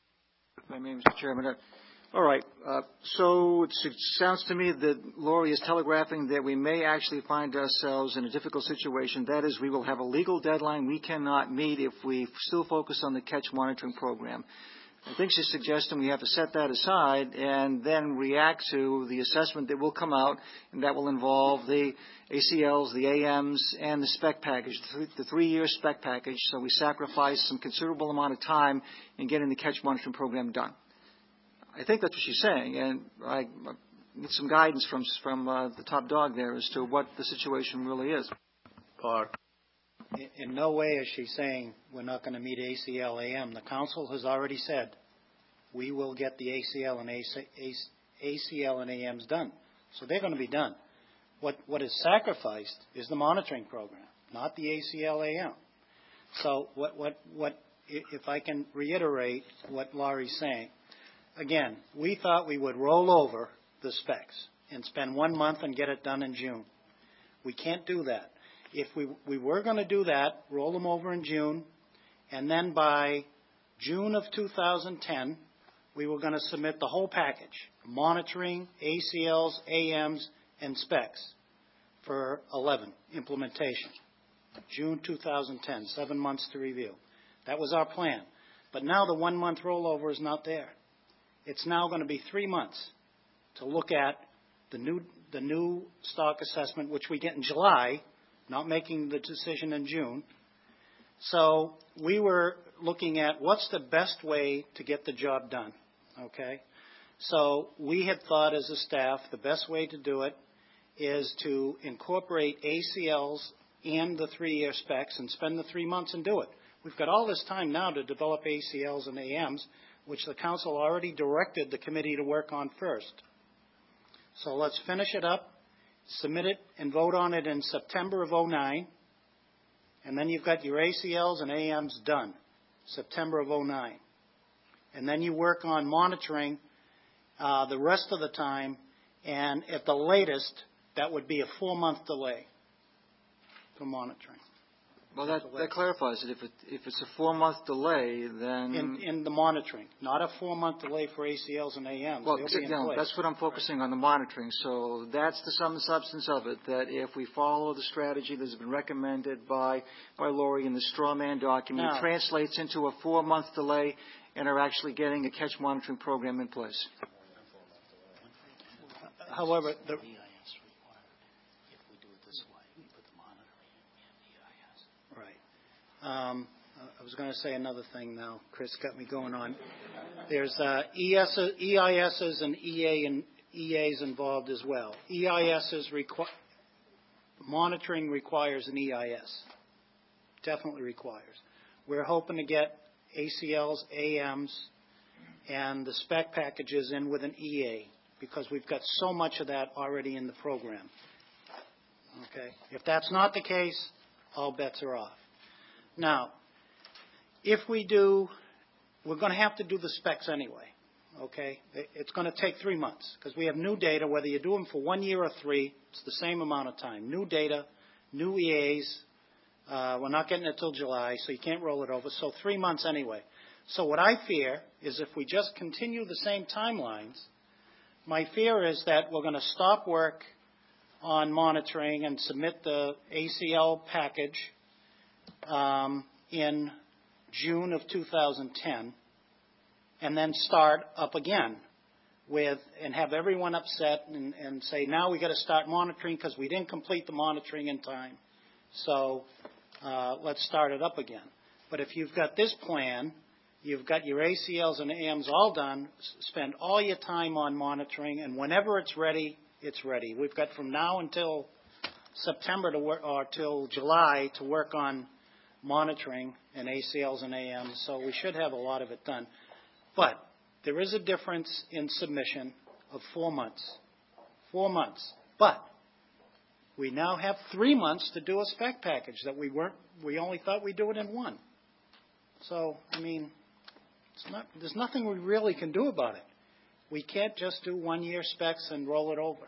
My name is Mister Chairman. Uh, all right. Uh, so it sounds to me that Lori is telegraphing that we may actually find ourselves in a difficult situation. That is, we will have a legal deadline we cannot meet if we still focus on the catch monitoring program. I think she's suggesting we have to set that aside and then react to the assessment that will come out, and that will involve the A C Ls, the A Ms, and the spec package, the three-year spec package, so we sacrifice some considerable amount of time in getting the catch monitoring program done. I think that's what she's saying, and I need some guidance from from uh, the top dog there as to what the situation really is. Paul. In no way is she saying we're not going to meet A C L A M. The council has already said we will get the A C L and A C L and A Ms done. So they're going to be done. What what is sacrificed is the monitoring program, not the A C L A M. So what what what if I can reiterate what Laurie's saying. Again, we thought we would roll over the specs and spend one month and get it done in June. We can't do that. If we, we were going to do that, roll them over in June, and then by June of two thousand ten, we were going to submit the whole package, monitoring, A C Ls, A Ms, and specs for eleven, implementation. June two thousand ten, seven months to review. That was our plan. But now the one-month rollover is not there. It's now going to be three months to look at the new the new stock assessment, which we get in July, not making the decision in June. So we were looking at what's the best way to get the job done, okay? So we had thought as a staff the best way to do it is to incorporate A C Ls and the three-year specs and spend the three months and do it. We've got all this time now to develop A C Ls and A Ms, which the council already directed the committee to work on first. So let's finish it up, submit it, and vote on it in September of oh nine. And then you've got your A C Ls and A Ms done, September of oh nine. And then you work on monitoring uh, the rest of the time, and at the latest, that would be a four-month delay for monitoring. Well, that, that clarifies it. If it if it's a four-month delay, then In, in the monitoring, not a four-month delay for A C Ls and A Ms. well, They'll be in no, place. that's what I'm focusing on, the monitoring. So that's the sum and substance of it. That if we follow the strategy that's been recommended by by Lori in the straw man document, Now, it translates into a four-month delay, and are actually getting a catch monitoring program in place. However, the, Um, I was going to say another thing now. Chris got me going on. There's uh, E S, E I Ss and E A and E As involved as well. E I Ss requ- monitoring requires an E I S. Definitely requires. We're hoping to get A C Ls, A Ms, and the spec packages in with an E A because we've got so much of that already in the program. Okay. If that's not the case, all bets are off. Now, if we do, we're going to have to do the specs anyway, okay? It's going to take three months because we have new data. Whether you do them for one year or three, it's the same amount of time. New data, new E As. Uh, we're not getting it till July, so you can't roll it over. So three months anyway. So what I fear is if we just continue the same timelines, my fear is that we're going to stop work on monitoring and submit the A C L package Um, in June of two thousand ten, and then start up again with and have everyone upset and, and say now we got to start monitoring because we didn't complete the monitoring in time. So uh, let's start it up again. But if you've got this plan, you've got your A C Ls and A Ms all done. Spend all your time on monitoring, and whenever it's ready, it's ready. We've got from now until September to work, or till July to work on monitoring and A C Ls and A Ms, so we should have a lot of it done. But there is a difference in submission of four months. Four months. But we now have three months to do a spec package that we weren't, we only thought we'd do it in one. So, I mean, it's not, there's nothing we really can do about it. We can't just do one-year specs and roll it over.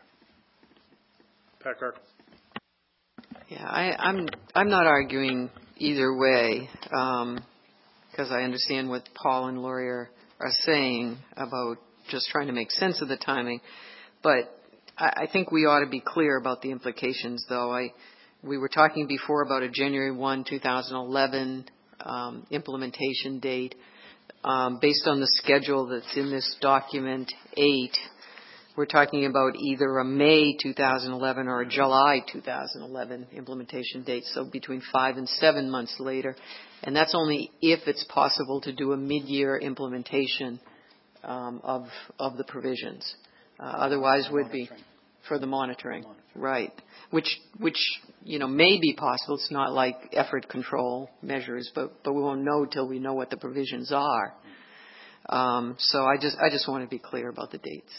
Pat Kirk. Yeah, I, I'm I'm not arguing either way because um, I understand what Paul and Lori are, are saying about just trying to make sense of the timing. But I, I think we ought to be clear about the implications, though. I we were talking before about a January first, twenty eleven um, implementation date. Um, based on the schedule that's in this document eight, we're talking about either a May two thousand eleven or a July two thousand eleven implementation date, so between five and seven months later. And that's only if it's possible to do a mid-year implementation um, of of the provisions. Uh, otherwise, would be for the monitoring, right? Which which you know may be possible. It's not like effort control measures, but but we won't know till we know what the provisions are. Um, so I just I just want to be clear about the dates.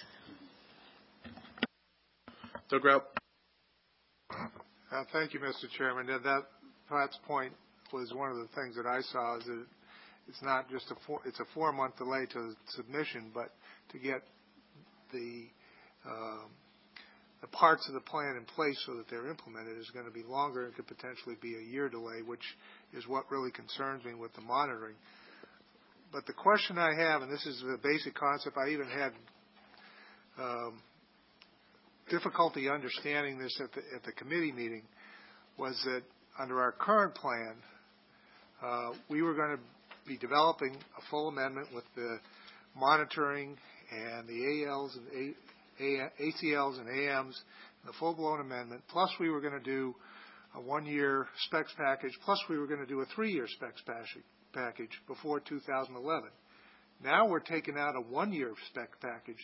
Doug Raup. Uh, thank you, Mister Chairman. That, that Pat's point was one of the things that I saw is that it's not just a four, it's a four-month delay to submission, but to get the um, the parts of the plan in place so that they're implemented is going to be longer. It could potentially be a year delay, which is what really concerns me with the monitoring. But the question I have, and this is a basic concept, I even had um, difficulty understanding this at the, at the committee meeting, was that under our current plan, uh, we were going to be developing a full amendment with the monitoring, and the A Ls and A, A, ACLs and A Ms, and the full-blown amendment, plus we were going to do a one-year specs package, plus we were going to do a three-year specs package before two thousand eleven. Now we're taking out a one-year spec package,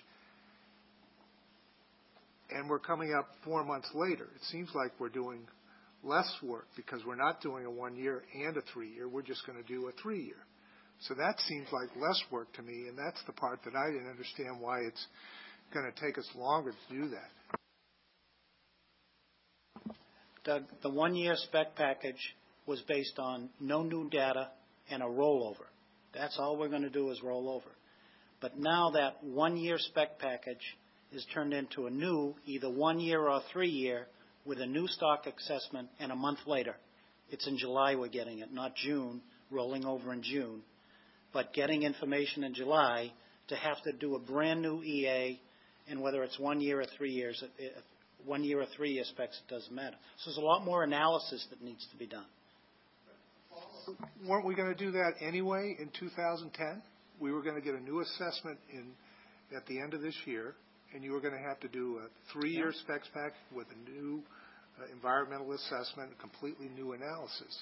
and we're coming up four months later. It seems like we're doing less work because we're not doing a one-year and a three-year. We're just going to do a three-year. So that seems like less work to me, and that's the part that I didn't understand why it's going to take us longer to do that. Doug, the one-year spec package was based on no new data and a rollover. That's all we're going to do is roll over. But now that one-year spec package is turned into a new, either one-year or three-year, with a new stock assessment, and a month later. It's in July we're getting it, not June, rolling over in June. But getting information in July to have to do a brand-new E A, and whether it's one year or three years, it, it, one year or three-year specs, it doesn't matter. So there's a lot more analysis that needs to be done. Weren't we going to do that anyway in two thousand ten? We were going to get a new assessment in at the end of this year, and you were going to have to do a three-year yeah. specs pack with a new uh, environmental assessment, a completely new analysis.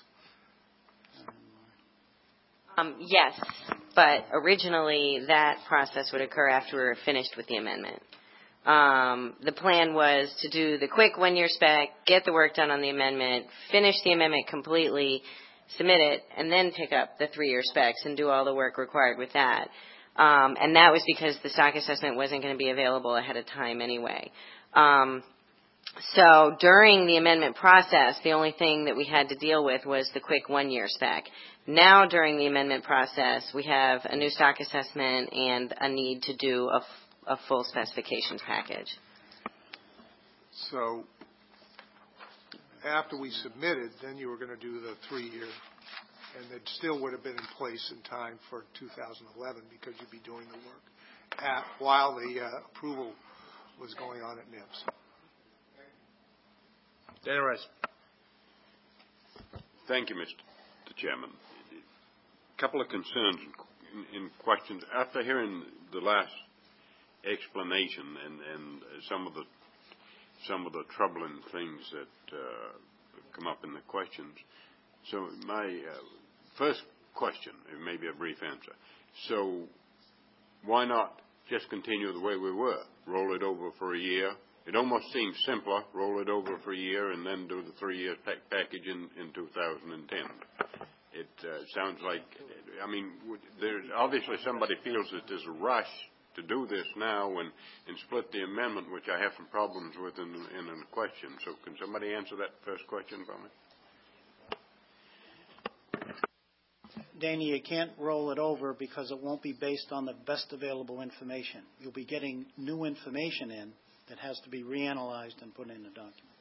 Um, yes, but originally that process would occur after we were finished with the amendment. Um, the plan was to do the quick one-year spec, get the work done on the amendment, finish the amendment completely, submit it, and then pick up the three-year specs and do all the work required with that. Um, and that was because the stock assessment wasn't going to be available ahead of time anyway. Um, so during the amendment process, the only thing that we had to deal with was the quick one-year spec. Now during the amendment process, we have a new stock assessment and a need to do a, a full specifications package. So after we submitted, then you were going to do the three-year, and it still would have been in place in time for two thousand eleven because you'd be doing the work at, while the uh, approval was going on at N I P S. Dana Rice. Thank you, Mister Chairman. A couple of concerns and questions. After hearing the last explanation and, and some of the some of the troubling things that uh, come up in the questions, so my uh, first question, it may be a brief answer. So why not just continue the way we were? Roll it over for a year. It almost seems simpler, roll it over for a year and then do the three-year pack package in, in two thousand ten. It uh, sounds like, I mean, there's obviously somebody feels that there's a rush to do this now and, and split the amendment, which I have some problems with in, in a question. So can somebody answer that first question for me? Danny, you can't roll it over because it won't be based on the best available information. You'll be getting new information in that has to be reanalyzed and put in a document.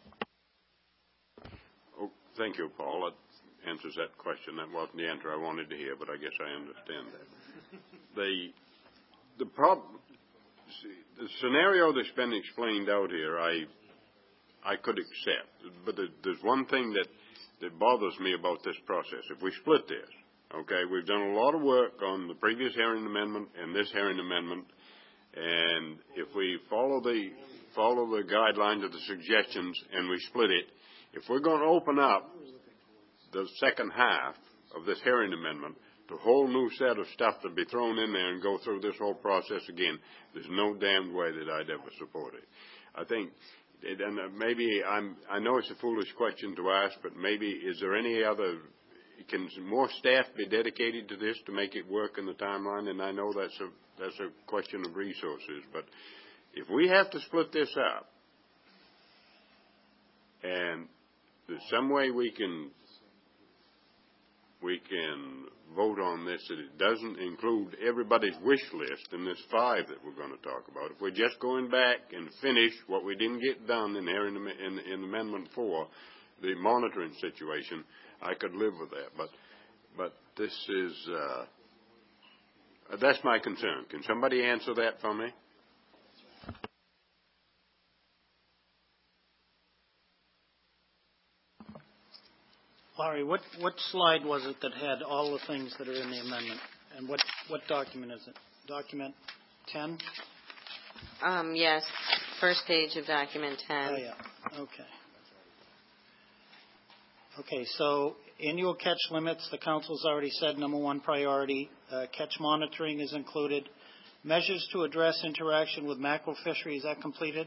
Oh, thank you, Paul. That answers that question. That wasn't the answer I wanted to hear, but I guess I understand that. the the problem, the scenario that's been explained out here, I I could accept, but there's one thing that that bothers me about this process. If we split this, okay, we've done a lot of work on the previous Herring Amendment and this Herring Amendment, and if we follow the follow the guidelines of the suggestions and we split it, if we're going to open up the second half of this Herring Amendment to a whole new set of stuff to be thrown in there and go through this whole process again, there's no damned way that I'd ever support it. I think, and maybe I'm, I know it's a foolish question to ask, but maybe is there any other, can more staff be dedicated to this to make it work in the timeline? And I know that's a that's a question of resources, but if we have to split this up, and there's some way we can we can vote on this that it doesn't include everybody's wish list in this five that we're going to talk about. If we're just going back and finish what we didn't get done in, in, in Amendment four, the monitoring situation, I could live with that. But but this is uh, that's my concern. Can somebody answer that for me? Laurie, what, what slide was it that had all the things that are in the amendment? And what, what document is it? document ten? Um, yes, first page of document ten. Oh, yeah, okay. Okay, so annual catch limits, the council's already said number one priority. Uh, catch monitoring is included. Measures to address interaction with mackerel fishery, is that completed?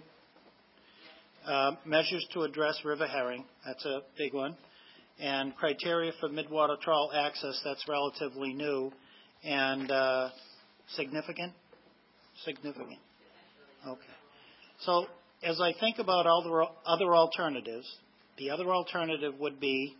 Uh, measures to address river herring, that's a big one. And criteria for midwater trawl access, that's relatively new. And uh, significant? Significant. Okay. So as I think about all the other alternatives, the other alternative would be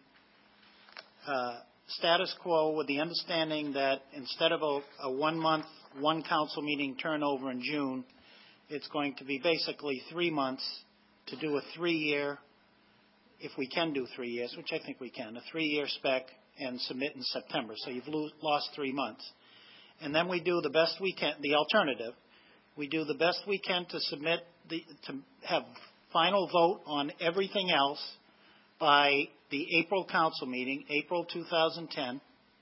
uh, status quo with the understanding that instead of a, a one-month, one council meeting turnover in June, it's going to be basically three months to do a three-year, if we can do three years, which I think we can, a three-year spec and submit in September. So you've lo- lost three months. And then we do the best we can, the alternative, we do the best we can to submit, the, to have final vote on everything else by the April council meeting, April two thousand ten,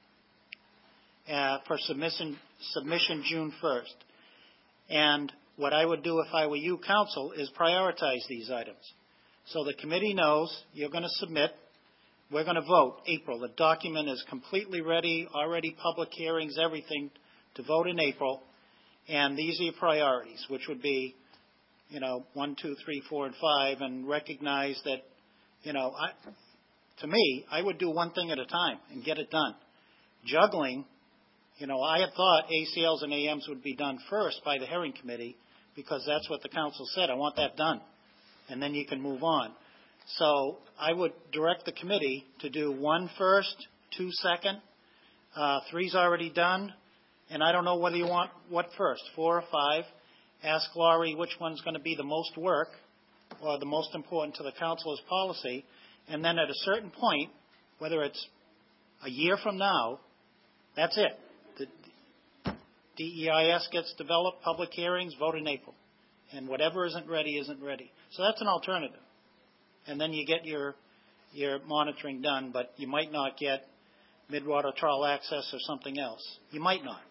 uh, for submission, submission June first. And what I would do if I were you, council, is prioritize these items. So the committee knows you're going to submit. We're going to vote April. The document is completely ready, already public hearings, everything to vote in April. And these are your priorities, which would be, you know, one, two, three, four, and five, and recognize that, you know, I, to me, I would do one thing at a time and get it done. Juggling, you know, I had thought A C Ls and A Ms would be done first by the herring committee because that's what the council said. I want that done. And then you can move on. So I would direct the committee to do one first, two second, uh, three's already done, and I don't know whether you want what first, four or five. Ask Laurie which one's going to be the most work or the most important to the council's policy, and then at a certain point, whether it's a year from now, that's it. The D E I S gets developed, public hearings, vote in April. And whatever isn't ready isn't ready. So that's an alternative. And then you get your your monitoring done, but you might not get midwater trawl access or something else. You might not.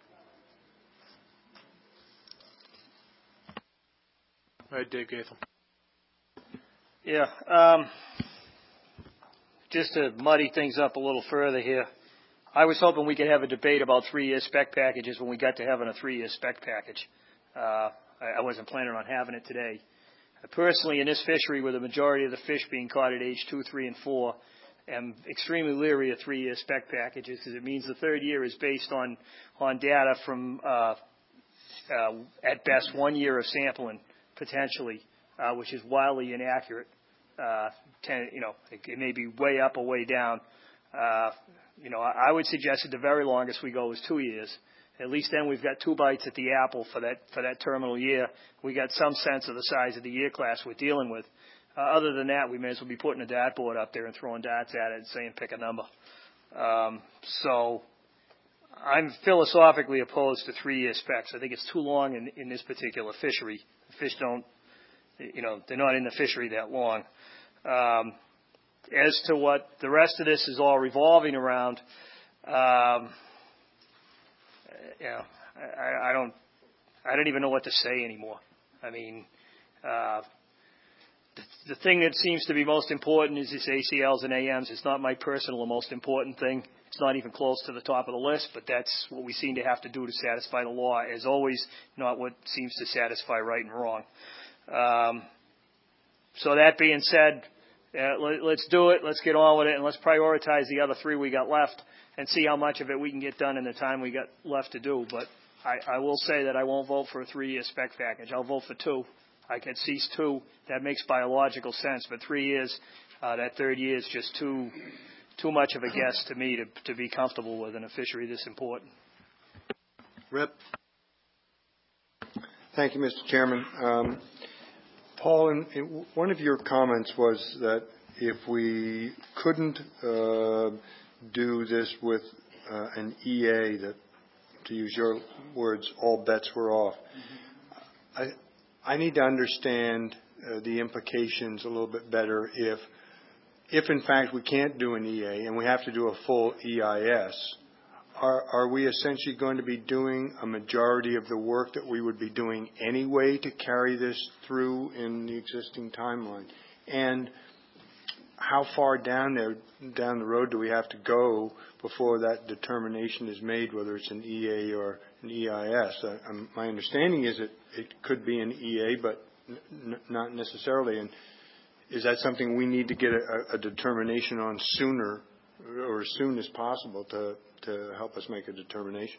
All right, Dave Gaithel. Yeah. Um, just to muddy things up a little further here, I was hoping we could have a debate about three-year spec packages when we got to having a three-year spec package. Uh, I wasn't planning on having it today. Personally, in this fishery, with the majority of the fish being caught at age two, three, and four, am extremely leery of three-year spec packages because it means the third year is based on on data from, uh, uh, at best, one year of sampling potentially, uh, which is wildly inaccurate. Uh, ten, you know, it, it may be way up or way down. Uh, you know, I, I would suggest at the very longest we go is two years. At least then we've got two bites at the apple for that for that terminal year. We got some sense of the size of the year class we're dealing with. Uh, other than that, we may as well be putting a dartboard up there and throwing darts at it and saying pick a number. Um, so I'm philosophically opposed to three-year specs. I think it's too long in, in this particular fishery. The fish don't, you know, they're not in the fishery that long. Um, as to what the rest of this is all revolving around, um, you know, I, I don't, I don't even know what to say anymore. I mean, uh, the, the thing that seems to be most important is this A C Ls and A Ms. It's not my personal most important thing. It's not even close to the top of the list, but that's what we seem to have to do to satisfy the law. As always, not what seems to satisfy right and wrong. Um, so that being said, uh, let, let's do it. Let's get on with it, and let's prioritize the other three we got left and see how much of it we can get done in the time we got left to do. But I, I will say that I won't vote for a three-year spec package. I'll vote for two. I can cease two. That makes biological sense. But three years, uh, that third year is just too too much of a guess to me to, to be comfortable with in a fishery this important. Rep. Thank you, Mister Chairman. Um, Paul, in, in one of your comments was that if we couldn't uh, do this with uh, an E A, that, to use your words, all bets were off. Mm-hmm. I, I need to understand uh, the implications a little bit better if, if in fact we can't do an E A and we have to do a full E I S. are, are we essentially going to be doing a majority of the work that we would be doing anyway to carry this through in the existing timeline? And how far down there, down the road do we have to go before that determination is made, whether it's an E A or an E I S? Uh, um, my understanding is that it could be an E A, but n- not necessarily. And is that something we need to get a, a determination on sooner, or as soon as possible, to, to help us make a determination?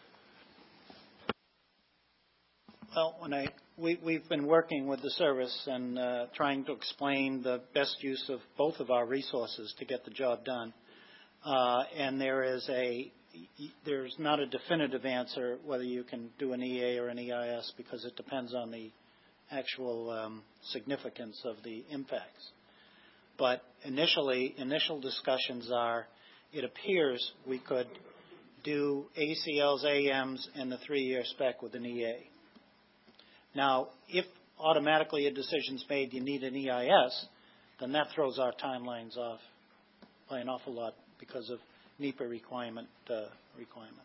Well, when I we, we've been working with the service and uh, trying to explain the best use of both of our resources to get the job done. Uh, and there is a there's not a definitive answer whether you can do an E A or an E I S, because it depends on the actual um, significance of the impacts. But initially, initial discussions are, it appears we could do A C Ls, A Ms, and the three-year spec with an E A. Now, if automatically a decision's made you need an E I S, then that throws our timelines off by an awful lot because of NEPA requirement uh, requirements.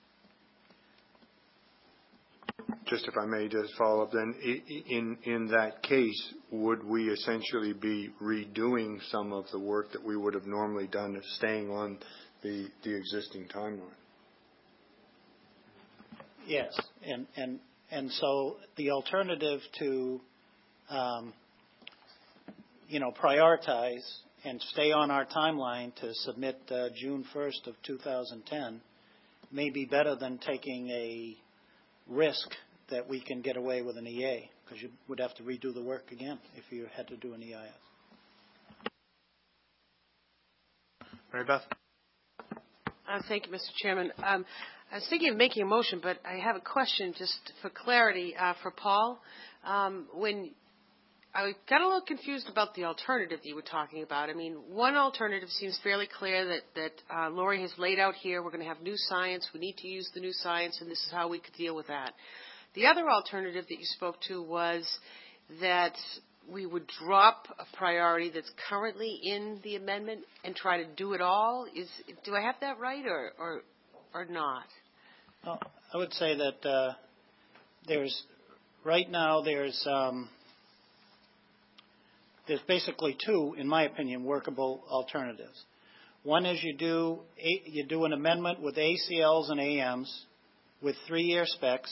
Just if I may just follow up then, in, in that case, would we essentially be redoing some of the work that we would have normally done, staying on the, the existing timeline? Yes, and, and, and so the alternative to, um, you know, prioritize and stay on our timeline to submit uh, June first of two thousand ten may be better than taking a risk that we can get away with an E A, because you would have to redo the work again if you had to do an E I S. Mary Beth? Uh, thank you, Mister Chairman. Um, I was thinking of making a motion, but I have a question just for clarity uh, for Paul. Um, when I got a little confused about the alternative that you were talking about. I mean, one alternative seems fairly clear that, that uh, Lori has laid out here. We're going to have new science. We need to use the new science, and this is how we could deal with that. The other alternative that you spoke to was that we would drop a priority that's currently in the amendment and try to do it all. Is do I have that right, or or, or not? Well, I would say that uh, there's right now there's um, there's basically two, in my opinion, workable alternatives. One is you do a, you do an amendment with A C Ls and A Ms with three-year specs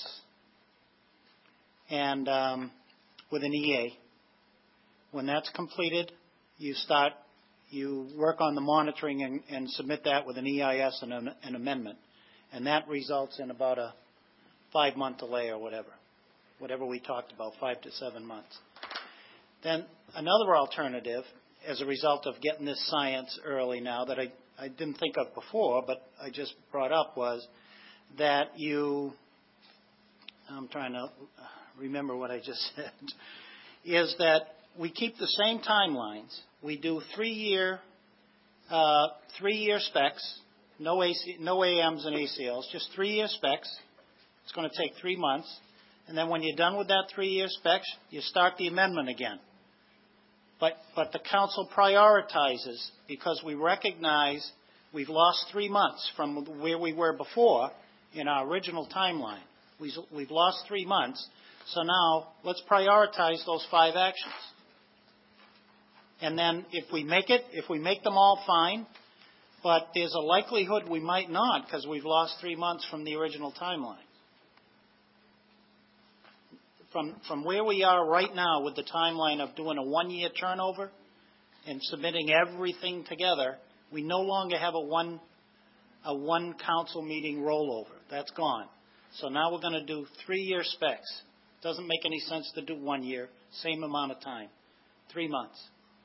and um, with an E A. When that's completed, you start, you work on the monitoring and, and submit that with an E I S and an, an amendment. And that results in about a five-month delay or whatever, whatever we talked about, five to seven months. Then another alternative, as a result of getting this science early now that I, I didn't think of before, but I just brought up, was that you, I'm trying to remember what I just said, is that we keep the same timelines. We do three-year, uh, three-year specs, no A C, no A Ms and A C Ls, just three-year specs. It's going to take three months. And then when you're done with that three-year specs, you start the amendment again. But, but the council prioritizes, because we recognize we've lost three months from where we were before in our original timeline. We've, we've lost three months. So now let's prioritize those five actions. And then if we make it, if we make them all, fine. But there's a likelihood we might not, because we've lost three months from the original timeline. From, from where we are right now with the timeline of doing a one-year turnover and submitting everything together, we no longer have a one, a one council meeting rollover. That's gone. So now we're going to do three-year specs. Doesn't make any sense to do one year, same amount of time, three months.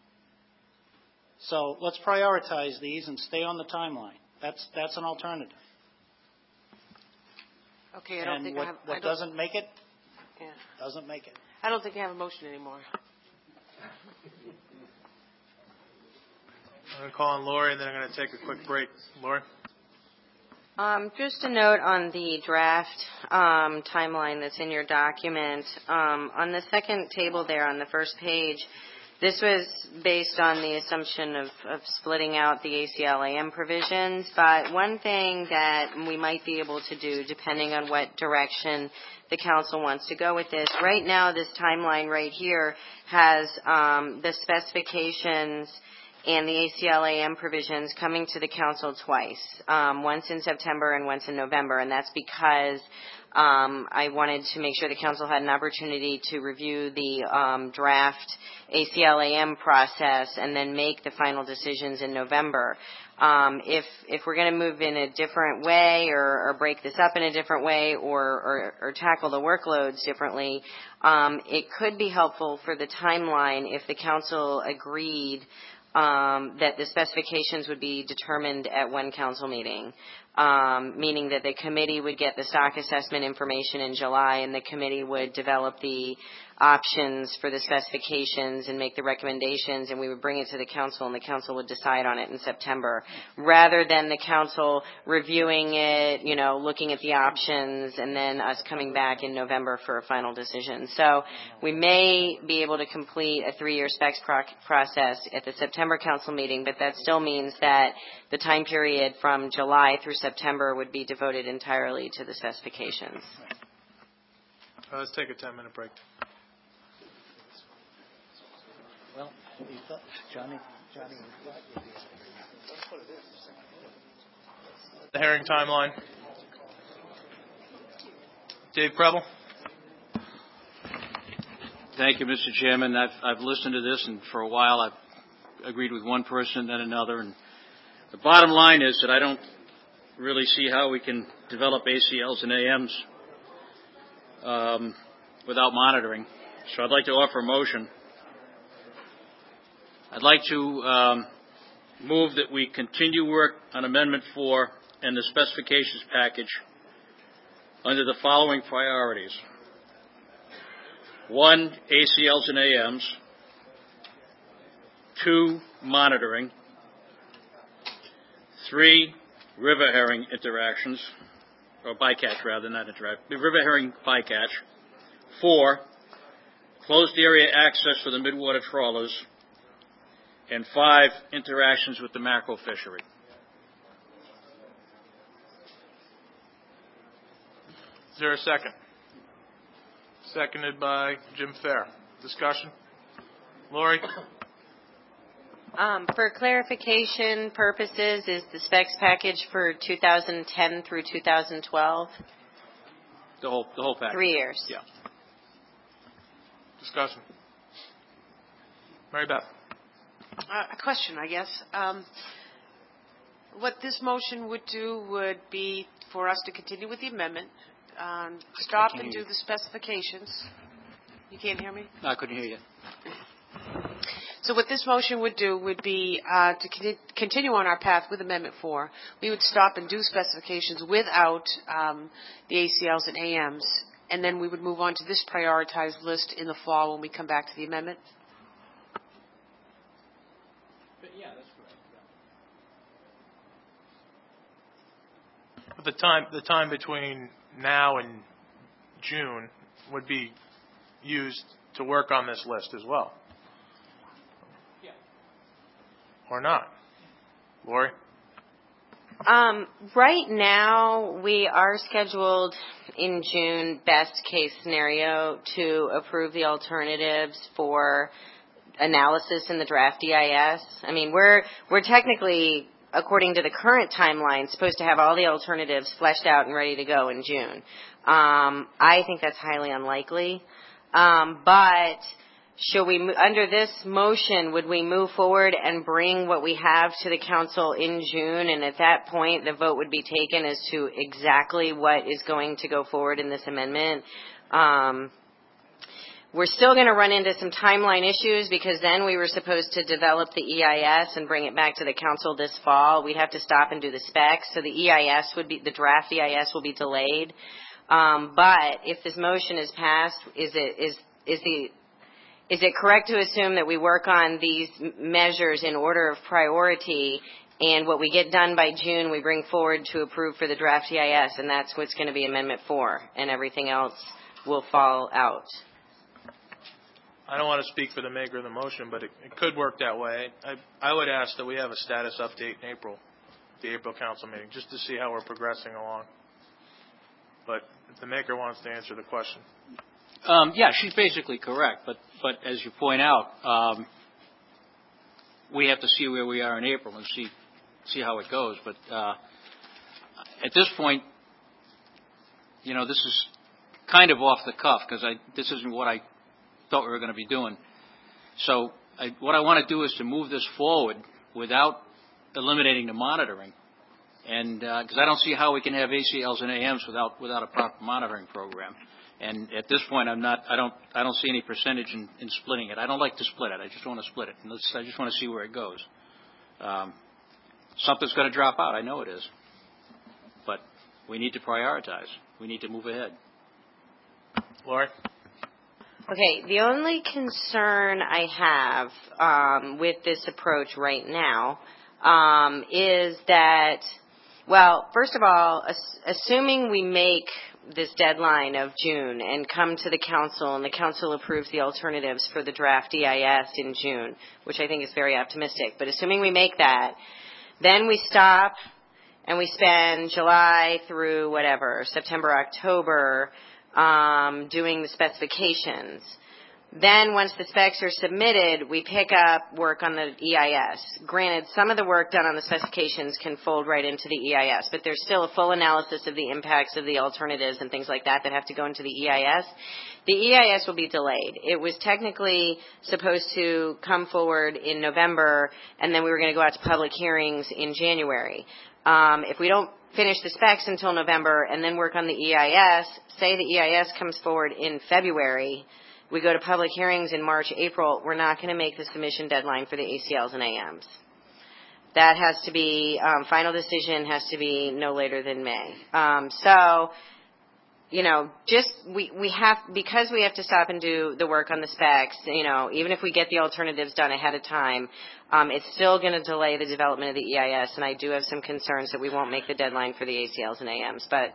So let's prioritize these and stay on the timeline. That's that's an alternative. Okay, I don't and think what, I have. what I don't, doesn't make it, yeah. doesn't make it. I don't think I have a motion anymore. I'm going to call on Lori, and then I'm going to take a quick break. Lori? Um, just a note on the draft um, timeline that's in your document. Um, on the second table there on the first page, This was based on the assumption of, of splitting out the A C L A M provisions, but one thing that we might be able to do, depending on what direction the council wants to go with this, right now this timeline right here has um, the specifications and the A C L A M provisions coming to the council twice, um, once in September and once in November, and that's because um, I wanted to make sure the council had an opportunity to review the um, draft A C L A M process and then make the final decisions in November. Um, if if we're going to move in a different way or, or break this up in a different way or, or, or tackle the workloads differently, um, it could be helpful for the timeline if the council agreed Um, that the specifications would be determined at one council meeting, um, meaning that the committee would get the stock assessment information in July and the committee would develop the options for the specifications and make the recommendations, and we would bring it to the council and the council would decide on it in September, rather than the council reviewing it, you know, looking at the options, and then us coming back in November for a final decision. So we may be able to complete a three-year specs pro- process at the September council meeting, but that still means that the time period from July through September would be devoted entirely to the specifications. Uh, let's take a ten-minute break. Well, you thought, Johnny, Johnny, The hearing timeline. Dave Preble. Thank you, Mister Chairman. I've, I've listened to this, and for a while I've agreed with one person, then another. And the bottom line is that I don't really see how we can develop A C Ls and A Ms um, without monitoring. So I'd like to offer a motion. I'd like to um, move that we continue work on Amendment four and the specifications package under the following priorities. One, A C Ls and A Ms. Two, monitoring. Three, river herring interactions, or bycatch rather, not interact, river herring bycatch. Four, closed area access for the midwater trawlers. And five, interactions with the mackerel fishery. Is there a second? Seconded by Jim Fair. Discussion? Lori? Um, for clarification purposes, is the specs package for two thousand ten through two thousand twelve? The whole, the whole package. Three years. Yeah. Discussion. Mary Beth. Uh, a question, I guess. Um, what this motion would do would be for us to continue with the amendment, um, stop and do the specifications. You can't hear me? No, I couldn't hear you. So what this motion would do would be uh, to con- continue on our path with Amendment four. We would stop and do specifications without um, the A C Ls and A Ms, and then we would move on to this prioritized list in the fall when we come back to the amendment. But the time, the time between now and June would be used to work on this list as well. Yeah. Or not. Lori? Um, right now, we are scheduled in June, best case scenario, to approve the alternatives for analysis in the draft D I S. I mean, we're we're technically, according to the current timeline, supposed to have all the alternatives fleshed out and ready to go in June. Um, I think that's highly unlikely. Um, but should we, under this motion, would we move forward and bring what we have to the council in June? And at that point, the vote would be taken as to exactly what is going to go forward in this amendment. Um, We're still going to run into some timeline issues because then we were supposed to develop the E I S and bring it back to the council this fall. We'd have to stop and do the specs, so the E I S would be, the draft E I S will be delayed. Um, but if this motion is passed, is it is is the is it correct to assume that we work on these measures in order of priority, and what we get done by June we bring forward to approve for the draft E I S, and that's what's going to be Amendment four, and everything else will fall out? I don't want to speak for the maker of the motion, but it, it could work that way. I, I would ask that we have a status update in April, the April council meeting, just to see how we're progressing along. But if the maker wants to answer the question. Um, yeah, she's basically correct, but, but as you point out, um, we have to see where we are in April and see, see how it goes. But uh, at this point, you know, this is kind of off the cuff because I, this isn't what I thought we were going to be doing. So I, what I want to do is to move this forward without eliminating the monitoring, and because uh, I don't see how we can have A C Ls and A Ms without without a proper monitoring program. And at this point, I'm not. I don't. I don't see any percentage in, in splitting it. I don't like to split it. I just want to split it. And let's, I just want to see where it goes. Um, something's going to drop out. I know it is, but we need to prioritize. We need to move ahead. Lori? Okay, the only concern I have um, with this approach right now um, is that, well, first of all, ass- assuming we make this deadline of June and come to the council and the council approves the alternatives for the draft E I S in June, which I think is very optimistic, but assuming we make that, then we stop and we spend July through whatever, September, October, Um, doing the specifications. Then once the specs are submitted, we pick up work on the E I S. Granted, some of the work done on the specifications can fold right into the E I S, but there's still a full analysis of the impacts of the alternatives and things like that that have to go into the E I S. The E I S will be delayed. It was technically supposed to come forward in November, and then we were going to go out to public hearings in January. Um, if we don't finish the specs until November and then work on the E I S, say the E I S comes forward in February, we go to public hearings in March, April, we're not going to make the submission deadline for the A C Ls and A Ms. That has to be, um, final decision has to be no later than May. Um, so, you know, just, we, we have, because we have to stop and do the work on the specs, you know, even if we get the alternatives done ahead of time, um, it's still going to delay the development of the E I S, and I do have some concerns that we won't make the deadline for the A C Ls and A Ms, but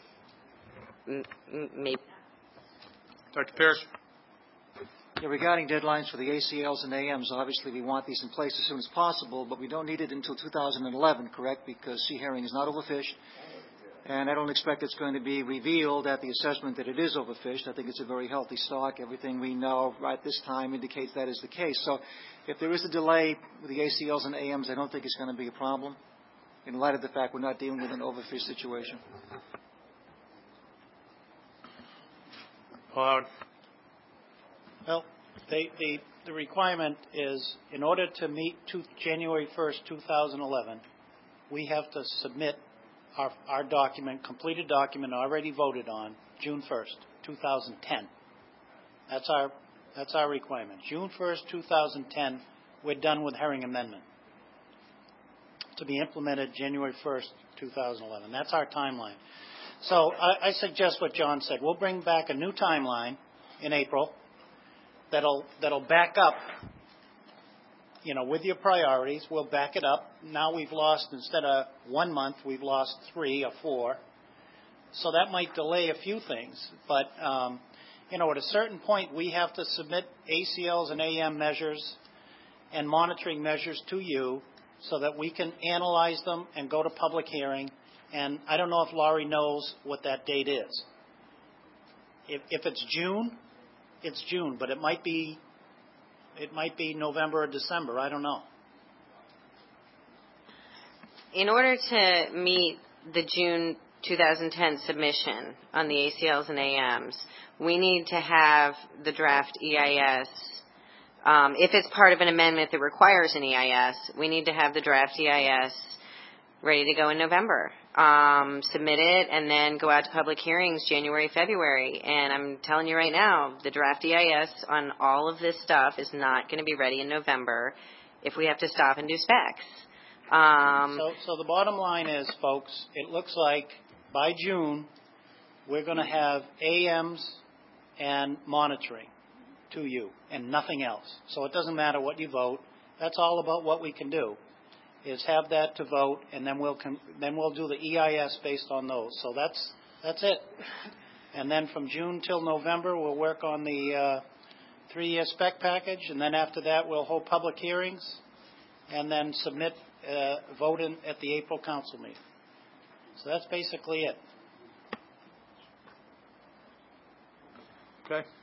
m- m- maybe. Doctor Pierce? Yeah, regarding deadlines for the A C Ls and A Ms, obviously we want these in place as soon as possible, but we don't need it until two thousand eleven, correct? Because Sea Herring is not overfished. And I don't expect it's going to be revealed at the assessment that it is overfished. I think it's a very healthy stock. Everything we know right this time indicates that is the case. So if there is a delay with the A C Ls and A Ms, I don't think it's going to be a problem in light of the fact we're not dealing with an overfished situation. Paul Howard? Well, the, the, the requirement is in order to meet to January first, two thousand eleven, we have to submit Our, our document, completed document already voted on, June first, two thousand ten. That's our, that's our requirement. June first, two thousand ten, we're done with Herring Amendment. To be implemented January first, two thousand eleven. That's our timeline. So I, I suggest what John said. We'll bring back a new timeline in April that'll, that'll back up, you know, with your priorities. We'll back it up. Now we've lost, instead of one month, we've lost three or four. So that might delay a few things. But, um, you know, at a certain point, we have to submit A C Ls and A M measures and monitoring measures to you so that we can analyze them and go to public hearing. And I don't know if Laurie knows what that date is. If, if it's June, it's June, but it might be It might be November or December. I don't know. In order to meet the June twenty ten submission on the A C Ls and A Ms, we need to have the draft E I S. Um, if it's part of an amendment that requires an E I S, we need to have the draft E I S ready to go in November. Um, submit it and then go out to public hearings January, February. And I'm telling you right now, the draft E I S on all of this stuff is not going to be ready in November if we have to stop and do specs. Um, so, so the bottom line is, folks, it looks like by June we're going to have A Ms and monitoring to you and nothing else. So it doesn't matter what you vote. That's all about what we can do. Is have that to vote, and then we'll com- then we'll do the E I S based on those. So that's that's it. And then from June till November, we'll work on the uh, three-year spec package, and then after that, we'll hold public hearings, and then submit, uh, vote in, at the April council meeting. So that's basically it. Okay.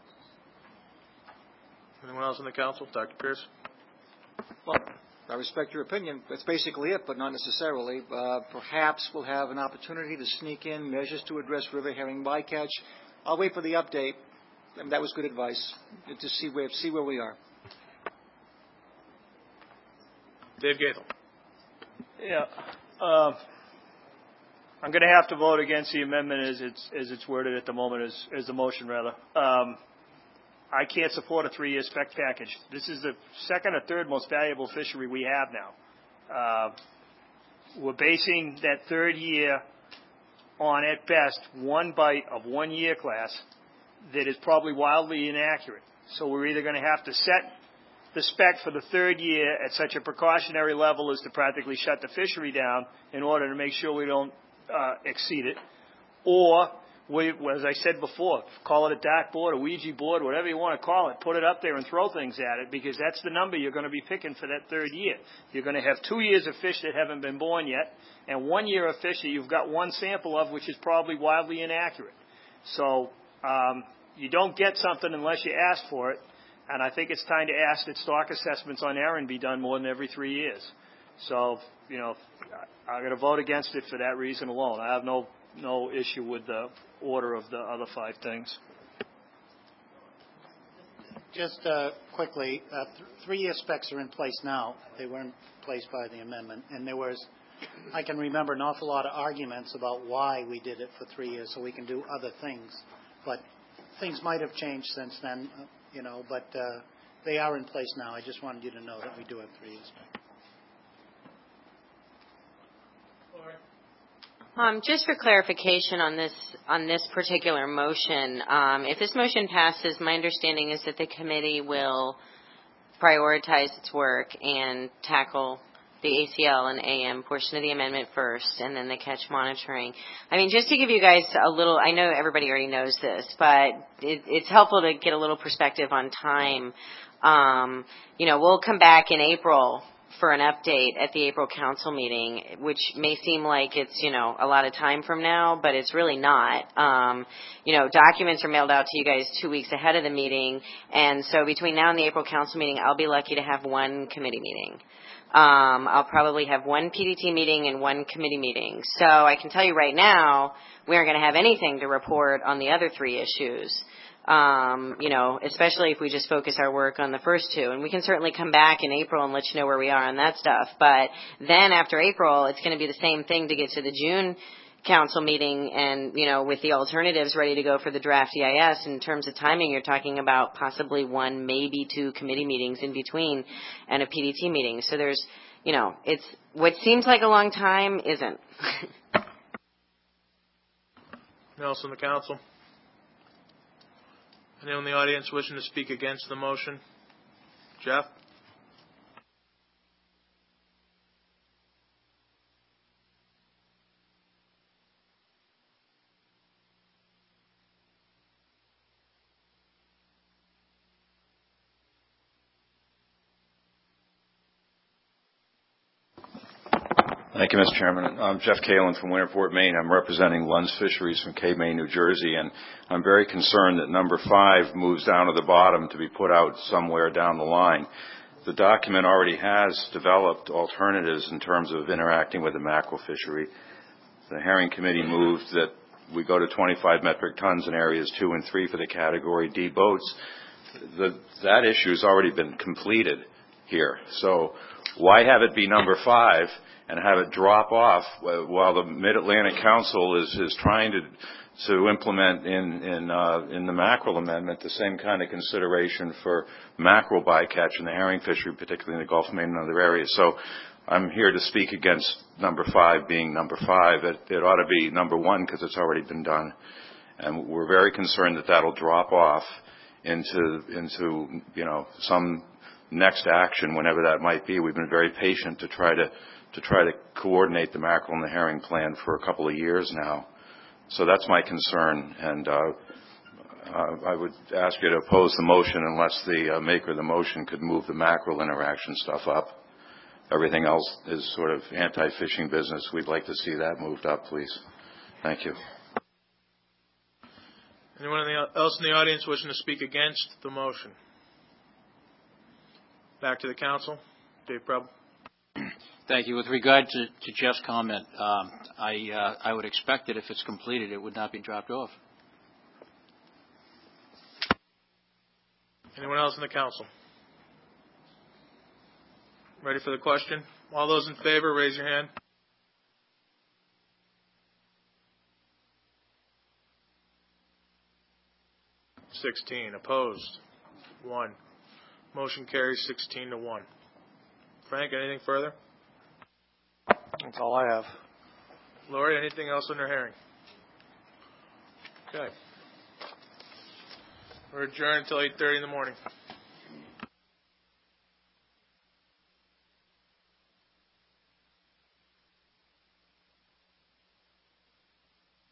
Anyone else on the council? Doctor Pierce? Well, I respect your opinion. That's basically it, but not necessarily. Uh, perhaps we'll have an opportunity to sneak in measures to address river herring bycatch. I'll wait for the update. And that was good advice to see where see where we are. Dave Gaethel. Yeah. Uh, I'm going to have to vote against the amendment as it's as it's worded at the moment, as as the motion rather. Um, I can't support a three-year spec package. This is the second or third most valuable fishery we have now. Uh, we're basing that third year on, at best, one bite of one year class that is probably wildly inaccurate. So we're either going to have to set the spec for the third year at such a precautionary level as to practically shut the fishery down in order to make sure we don't uh, exceed it, or we, as I said before, call it a dartboard, a Ouija board, whatever you want to call it, put it up there and throw things at it, because that's the number you're going to be picking for that third year. You're going to have two years of fish that haven't been born yet, and one year of fish that you've got one sample of, which is probably wildly inaccurate. So um, you don't get something unless you ask for it, and I think it's time to ask that stock assessments on Erin be done more than every three years. So, you know, I'm going to vote against it for that reason alone. I have no no issue with the order of the other five things. Just uh, quickly, uh, th- three-year specs are in place now. They were in place by the amendment, and there was, I can remember an awful lot of arguments about why we did it for three years, so we can do other things. But things might have changed since then, uh, you know. But uh, they are in place now. I just wanted you to know that we do have three years specs. Um, just for clarification on this on this particular motion, um, if this motion passes, my understanding is that the committee will prioritize its work and tackle the A C L and A M portion of the amendment first, and then the catch monitoring. I mean, just to give you guys a little, I know everybody already knows this, but it, it's helpful to get a little perspective on time. Um, you know, we'll come back in April for an update at the April council meeting, which may seem like it's, you know, a lot of time from now, but it's really not. Um, you know, documents are mailed out to you guys two weeks ahead of the meeting, and so between now and the April council meeting, I'll be lucky to have one committee meeting. Um, I'll probably have one P D T meeting and one committee meeting. So I can tell you right now, we aren't going to have anything to report on the other three issues. Um, you know, especially if we just focus our work on the first two. And we can certainly come back in April and let you know where we are on that stuff. But then after April, it's going to be the same thing to get to the June council meeting and, you know, with the alternatives ready to go for the draft E I S. In terms of timing, you're talking about possibly one, maybe two committee meetings in between and a P D T meeting. So there's, you know, it's what seems like a long time isn't. Else on the council? Anyone in the audience wishing to speak against the motion? Jeff? Thank you, Mister Chairman. I'm Jeff Kalin from Winterport, Maine. I'm representing Lund's Fisheries from Cape May, New Jersey, and I'm very concerned that number five moves down to the bottom to be put out somewhere down the line. The document already has developed alternatives in terms of interacting with the mackerel fishery. The Herring Committee moved that we go to twenty-five metric tons in areas two and three for the Category D boats. The, that issue has already been completed here. So why have it be number five and have it drop off while the Mid-Atlantic Council is, is trying to to implement in in, uh, in the mackerel amendment the same kind of consideration for mackerel bycatch in the herring fishery, particularly in the Gulf of Maine and other areas. So I'm here to speak against number five being number five. It, it ought to be number one because it's already been done, and we're very concerned that that'll drop off into into you know some next action, whenever that might be. We've been very patient to try to to try to coordinate the mackerel and the herring plan for a couple of years now. So that's my concern, and uh, uh, I would ask you to oppose the motion unless the uh, maker of the motion could move the mackerel interaction stuff up. Everything else is sort of anti-fishing business. We'd like to see that moved up, please. Thank you. Anyone else in the audience wishing to speak against the motion? Back to the council. Dave Preble. Thank you. With regard to, to Jeff's comment, um, I, uh, I would expect that if it's completed, it would not be dropped off. Anyone else in the council? Ready for the question? All those in favor, raise your hand. sixteen. Opposed? one. Motion carries sixteen to one. Frank, anything further? That's all I have. Lori, anything else under hearing? Okay. We're adjourned until eight thirty in the morning.